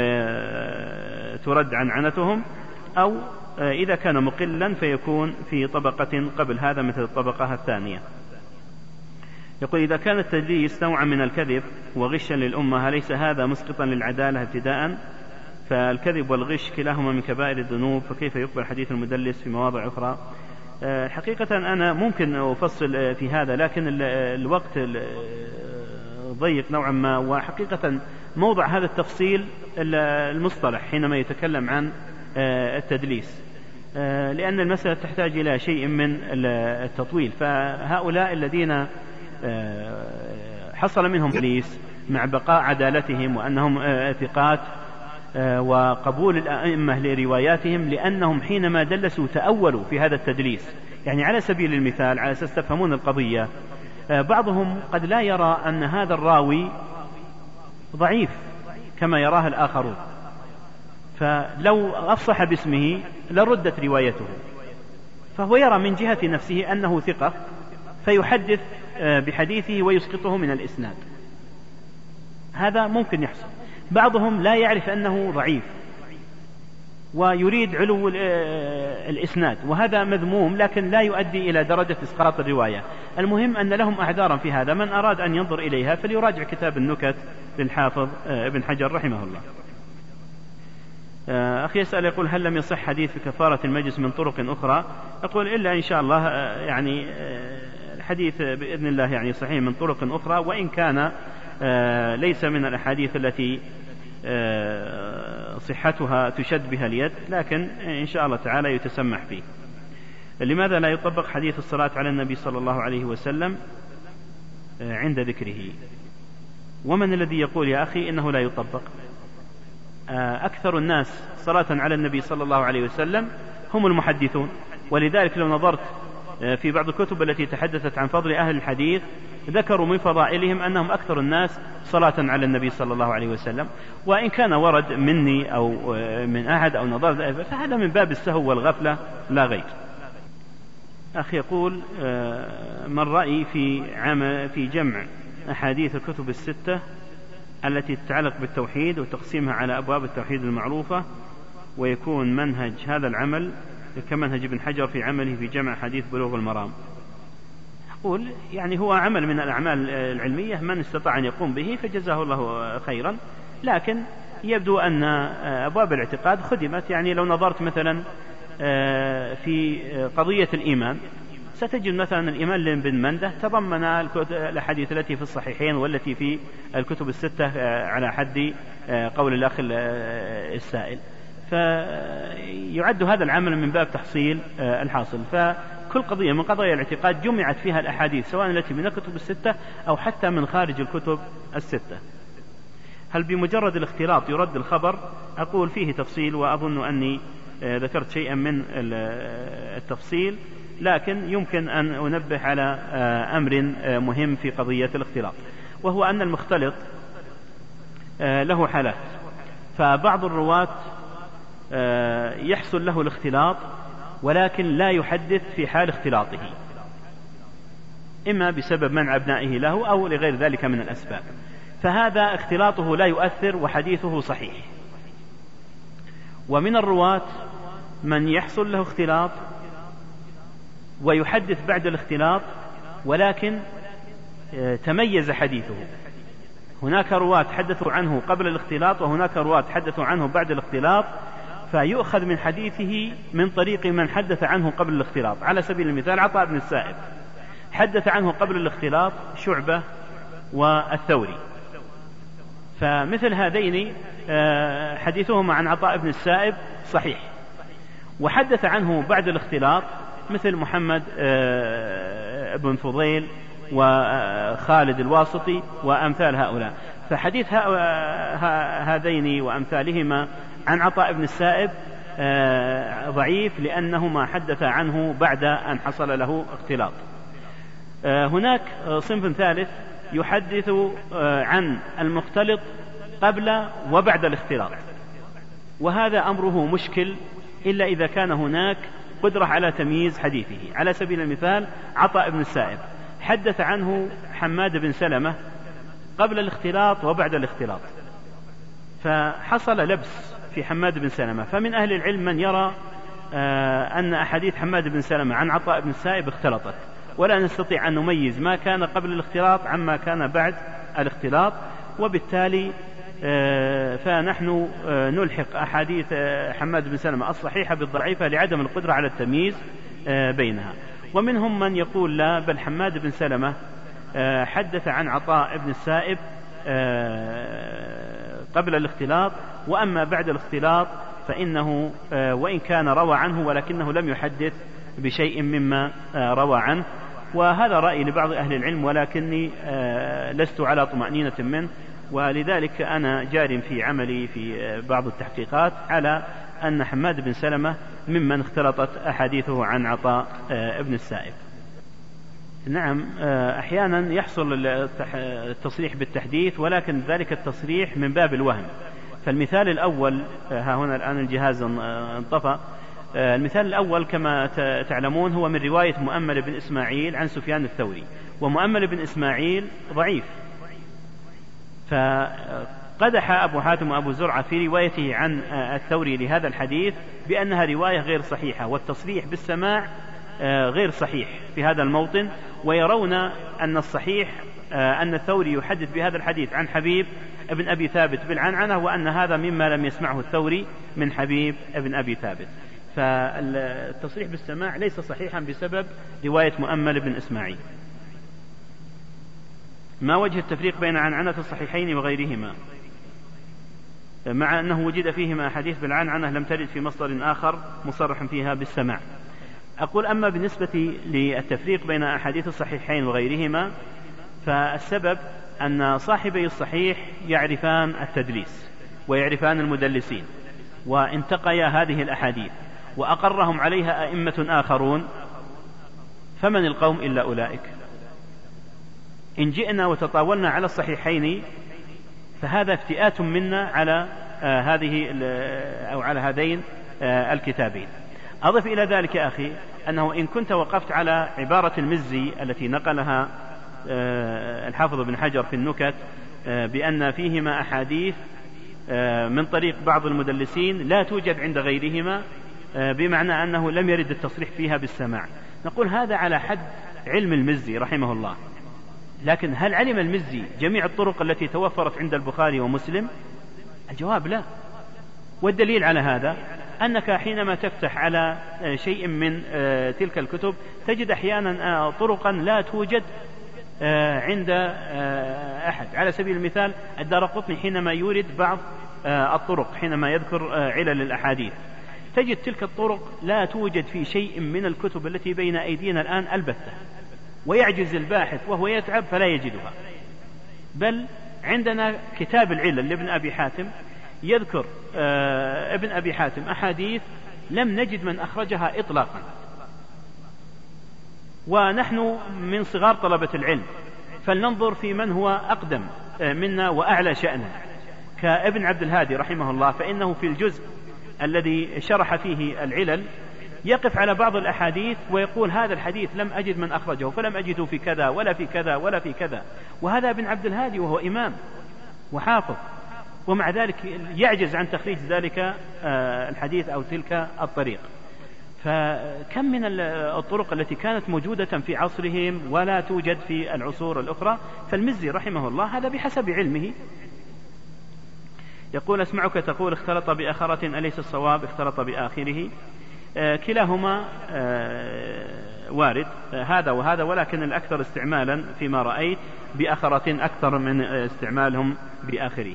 [SPEAKER 4] ترد عنعنتهم، أو إذا كان مقلا فيكون في طبقة قبل هذا مثل الطبقة الثانية. يقول إذا كان التدليس نوعا من الكذب وغشا للأمة أليس هذا مسقطا للعدالة ابتداء؟ فالكذب والغش كلاهما من كبائر الذنوب، فكيف يقبل حديث المدلس في مواضع أخرى؟ حقيقة أنا ممكن أفصل في هذا، لكن الوقت ضيق نوعا ما، وحقيقة موضع هذا التفصيل المصطلح حينما يتكلم عن التدليس، لأن المسألة تحتاج إلى شيء من التطويل. فهؤلاء الذين حصل منهم تدليس مع بقاء عدالتهم وأنهم ثقات وقبول الأئمة لرواياتهم، لأنهم حينما دلسوا تأولوا في هذا التدليس. يعني على سبيل المثال، على أساس تفهمون القضية، بعضهم قد لا يرى أن هذا الراوي ضعيف كما يراه الآخرون، فلو أفصح باسمه لردت روايته، فهو يرى من جهة نفسه أنه ثقة فيحدث بحديثه ويسقطه من الإسناد. هذا ممكن يحصل. بعضهم لا يعرف أنه ضعيف ويريد علو الإسناد، وهذا مذموم، لكن لا يؤدي إلى درجة إسقاط الرواية. المهم أن لهم أعذارا في هذا، من أراد أن ينظر إليها فليراجع كتاب النكت للحافظ ابن حجر رحمه الله. أخي يسأل يقول: هل لم يصح حديث في كفارة المجلس من طرق أخرى؟ أقول إلا إن شاء الله يعني الحديث بإذن الله يعني صحيح من طرق أخرى، وإن كان ليس من الأحاديث التي صحتها تشد بها اليد، لكن إن شاء الله تعالى يتسمح فيه. لماذا لا يطبق حديث الصلاة على النبي صلى الله عليه وسلم عند ذكره؟ ومن الذي يقول يا أخي إنه لا يطبق؟ أكثر الناس صلاة على النبي صلى الله عليه وسلم هم المحدثون، ولذلك لو نظرت في بعض الكتب التي تحدثت عن فضل أهل الحديث ذكروا من فضائلهم أنهم أكثر الناس صلاة على النبي صلى الله عليه وسلم. وإن كان ورد مني أو من أحد أو نظر فهذا من باب السهو والغفلة لا غير. أخي يقول: ما الرأي في عام في جمع أحاديث الكتب الستة التي تتعلق بالتوحيد وتقسيمها على أبواب التوحيد المعروفة، ويكون منهج هذا العمل كمنهج ابن حجر في عمله في جمع حديث بلوغ المرام؟ أقول يعني هو عمل من الأعمال العلمية، من استطاع أن يقوم به فجزاه الله خيرا، لكن يبدو أن أبواب الاعتقاد خدمت. يعني لو نظرت مثلا في قضية الإيمان ستجد مثلا الإيمان بن منده تضمن الأحاديث التي في الصحيحين والتي في الكتب الستة على حد قول الأخ السائل، فيعد هذا العمل من باب تحصيل الحاصل. فكل قضية من قضايا الاعتقاد جمعت فيها الأحاديث سواء التي من الكتب الستة أو حتى من خارج الكتب الستة. هل بمجرد الاختلاط يرد الخبر؟ أقول فيه تفصيل، وأظن أني ذكرت شيئا من التفصيل، لكن يمكن أن أنبه على أمر مهم في قضية الاختلاط، وهو أن المختلط له حالات. فبعض الرواة يحصل له الاختلاط ولكن لا يحدث في حال اختلاطه، إما بسبب منع أبنائه له أو لغير ذلك من الأسباب، فهذا اختلاطه لا يؤثر وحديثه صحيح. ومن الرواة من يحصل له اختلاط ويحدث بعد الاختلاط ولكن تميز حديثه. هناك رواة حدثوا عنه قبل الاختلاط وهناك رواة حدثوا عنه بعد الاختلاط، فيؤخذ من حديثه من طريق من حدث عنه قبل الاختلاط. على سبيل المثال عطاء بن السائب حدث عنه قبل الاختلاط شعبة والثوري، فمثل هذين حديثهما عن عطاء بن السائب صحيح، وحدث عنه بعد الاختلاط مثل محمد بن فضيل وخالد الواسطي وأمثال هؤلاء. فحديث هذين وأمثالهما عن عطاء بن السائب ضعيف لأنهما حدث عنه بعد أن حصل له اختلاط. هناك صنف ثالث يحدث عن المختلط قبل وبعد الاختلاط، وهذا أمره مشكل إلا إذا كان هناك قدرة على تمييز حديثه. على سبيل المثال عطاء بن السائب حدث عنه حماد بن سلمة قبل الاختلاط وبعد الاختلاط، فحصل لبس في حماد بن سلمة، فمن أهل العلم من يرى أن أحاديث حماد بن سلمة عن عطاء بن السائب اختلطت، ولا نستطيع أن نميز ما كان قبل الاختلاط عما كان بعد الاختلاط، وبالتالي فنحن نلحق أحاديث حماد بن سلمة الصحيحة بالضعيفة لعدم القدرة على التمييز بينها. ومنهم من يقول لا، بل حماد بن سلمة حدث عن عطاء بن السائب قبل الاختلاط، وأما بعد الاختلاط فإنه وإن كان روى عنه ولكنه لم يحدث بشيء مما روى عنه. وهذا رأي لبعض أهل العلم، ولكني لست على طمأنينة منه، ولذلك أنا جار في عملي في بعض التحقيقات على أن حماد بن سلمة ممن اختلطت أحاديثه عن عطاء ابن السائب. نعم، أحيانا يحصل التصريح بالتحديث، ولكن ذلك التصريح من باب الوهم. فالمثال الأول، ها هنا الآن الجهاز انطفأ، المثال الأول كما تعلمون هو من رواية مؤمل بن إسماعيل عن سفيان الثوري، ومؤمل بن إسماعيل ضعيف، فقدح أبو حاتم وأبو زرعة في روايته عن الثوري لهذا الحديث بأنها رواية غير صحيحة، والتصريح بالسماع غير صحيح في هذا الموطن، ويرون أن الصحيح أن الثوري يحدث بهذا الحديث عن حبيب ابن أبي ثابت بالعنعنة، وأن هذا مما لم يسمعه الثوري من حبيب ابن أبي ثابت. فالتصريح بالسماع ليس صحيحا بسبب رواية مؤمل بن إسماعيل. ما وجه التفريق بين عنعنة الصحيحين وغيرهما مع أنه وجد فيهما أحاديث بالعنعنة لم ترد في مصدر آخر مصرح فيها بالسماع؟ أقول أما بالنسبة للتفريق بين أحاديث الصحيحين وغيرهما، فالسبب أن صاحبي الصحيح يعرفان التدليس ويعرفان المدلسين، وانتقيا هذه الأحاديث وأقرهم عليها أئمة آخرون، فمن القوم إلا أولئك. إن جئنا وتطاولنا على الصحيحين فهذا افتئات منا على آه هذه أو على هذين آه الكتابين. أضف إلى ذلك يا أخي أنه إن كنت وقفت على عبارة المزي التي نقلها آه الحافظ بن حجر في النكت آه بأن فيهما أحاديث آه من طريق بعض المدلسين لا توجد عند غيرهما، آه بمعنى أنه لم يرد التصريح فيها بالسماع، نقول هذا على حد علم المزي رحمه الله. لكن هل علم المزي جميع الطرق التي توفرت عند البخاري ومسلم؟ الجواب لا. والدليل على هذا أنك حينما تفتح على شيء من تلك الكتب تجد أحيانا طرقا لا توجد عند أحد. على سبيل المثال الدارقطني حينما يورد بعض الطرق حينما يذكر علل الأحاديث تجد تلك الطرق لا توجد في شيء من الكتب التي بين أيدينا الآن البتة، ويعجز الباحث وهو يتعب فلا يجدها. بل عندنا كتاب العلل لابن أبي حاتم يذكر آه ابن أبي حاتم أحاديث لم نجد من أخرجها إطلاقا، ونحن من صغار طلبة العلم فلننظر في من هو أقدم منا وأعلى شأنا كابن عبد الهادي رحمه الله، فإنه في الجزء الذي شرح فيه العلل يقف على بعض الأحاديث ويقول هذا الحديث لم أجد من أخرجه فلم أجده في كذا ولا في كذا ولا في كذا، وهذا ابن عبد الهادي وهو إمام وحافظ، ومع ذلك يعجز عن تخريج ذلك الحديث أو تلك الطريق. فكم من الطرق التي كانت موجودة في عصرهم ولا توجد في العصور الأخرى. فالمزي رحمه الله هذا بحسب علمه. يقول أسمعك تقول اختلط بآخرة أليس الصواب اختلط بآخره؟ آه كلاهما آه وارد آه هذا وهذا، ولكن الأكثر استعمالا فيما رأيت بآخرة أكثر من آه استعمالهم بآخره.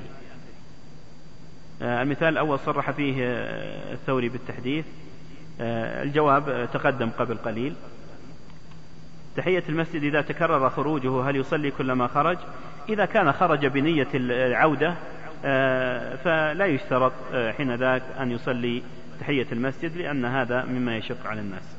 [SPEAKER 4] آه المثال الأول صرح فيه آه الثوري بالتحديث. آه الجواب آه تقدم قبل قليل. تحية المسجد إذا تكرر خروجه هل يصلي كلما خرج؟ إذا كان خرج بنية العودة آه فلا يشترط آه حين ذاك أن يصلي تحية المسجد، لأن هذا مما يشق على الناس.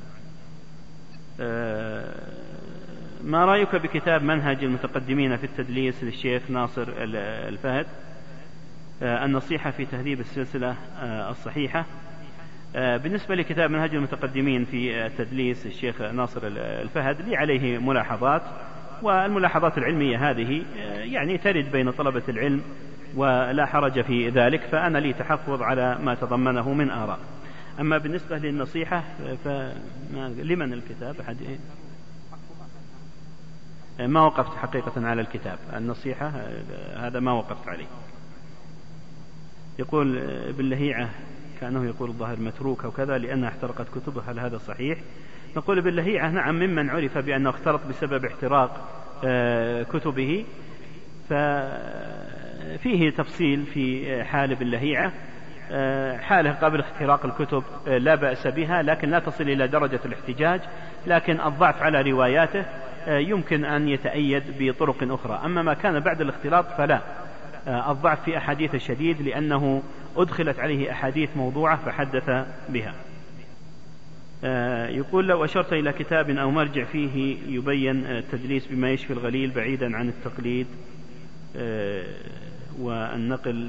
[SPEAKER 4] آه ما رأيك بكتاب منهج المتقدمين في التدليس للشيخ ناصر الفهد؟ آه النصيحة في تهذيب السلسلة آه الصحيحة. آه بالنسبة لكتاب منهج المتقدمين في التدليس الشيخ ناصر الفهد لي عليه ملاحظات، والملاحظات العلمية هذه آه يعني ترد بين طلبة العلم ولا حرج في ذلك، فأنا لي تحفظ على ما تضمنه من آراء. أما بالنسبة للنصيحة فلمن الكتاب أحد ما وقفت حقيقة على الكتاب النصيحة، هذا ما وقفت عليه. يقول ابن لهيعة كأنه يقول الظاهر متروكة وكذا لأنها احترقت كتبه، هل هذا صحيح؟ نقول ابن لهيعة نعم ممن عرف بأنه اختلط بسبب احتراق كتبه، ففيه تفصيل في حال ابن لهيعة. حاله قبل اختراق الكتب لا بأس بها، لكن لا تصل إلى درجة الاحتجاج، لكن الضعف على رواياته يمكن أن يتأيد بطرق أخرى. أما ما كان بعد الاختلاط فلا، الضعف في أحاديث الشديد لأنه أدخلت عليه أحاديث موضوعة فحدث بها. يقول لو أشرت إلى كتاب أو مرجع فيه يبين التدليس بما يشفي الغليل بعيدا عن التقليد والنقل،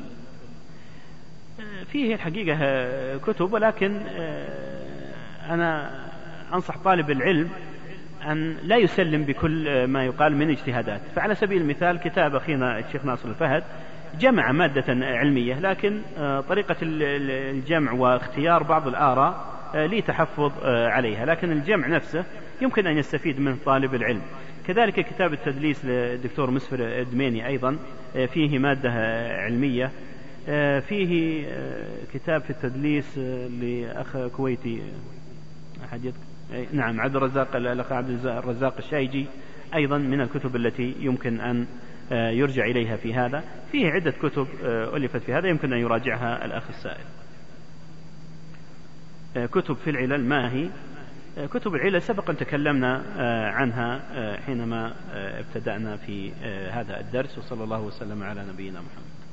[SPEAKER 4] فيه الحقيقة كتب، ولكن أنا أنصح طالب العلم أن لا يسلم بكل ما يقال من اجتهادات. فعلى سبيل المثال كتاب أخينا الشيخ ناصر الفهد جمع مادة علمية، لكن طريقة الجمع واختيار بعض الآراء لي تحفظ عليها، لكن الجمع نفسه يمكن أن يستفيد منه طالب العلم. كذلك كتاب التدليس للدكتور مسفر الدميني أيضا فيه مادة علمية. فيه كتاب في التدليس لأخ كويتي أحد نعم عبد الرزاق الأخ عبد الرزاق الشايجي، أيضا من الكتب التي يمكن أن يرجع إليها في هذا. فيه عدة كتب ألفت في هذا يمكن أن يراجعها الأخ السائل. كتب في العلل ما هي؟ كتب العلل سبقا تكلمنا عنها حينما ابتدأنا في هذا الدرس، وصلى الله وسلم على نبينا محمد.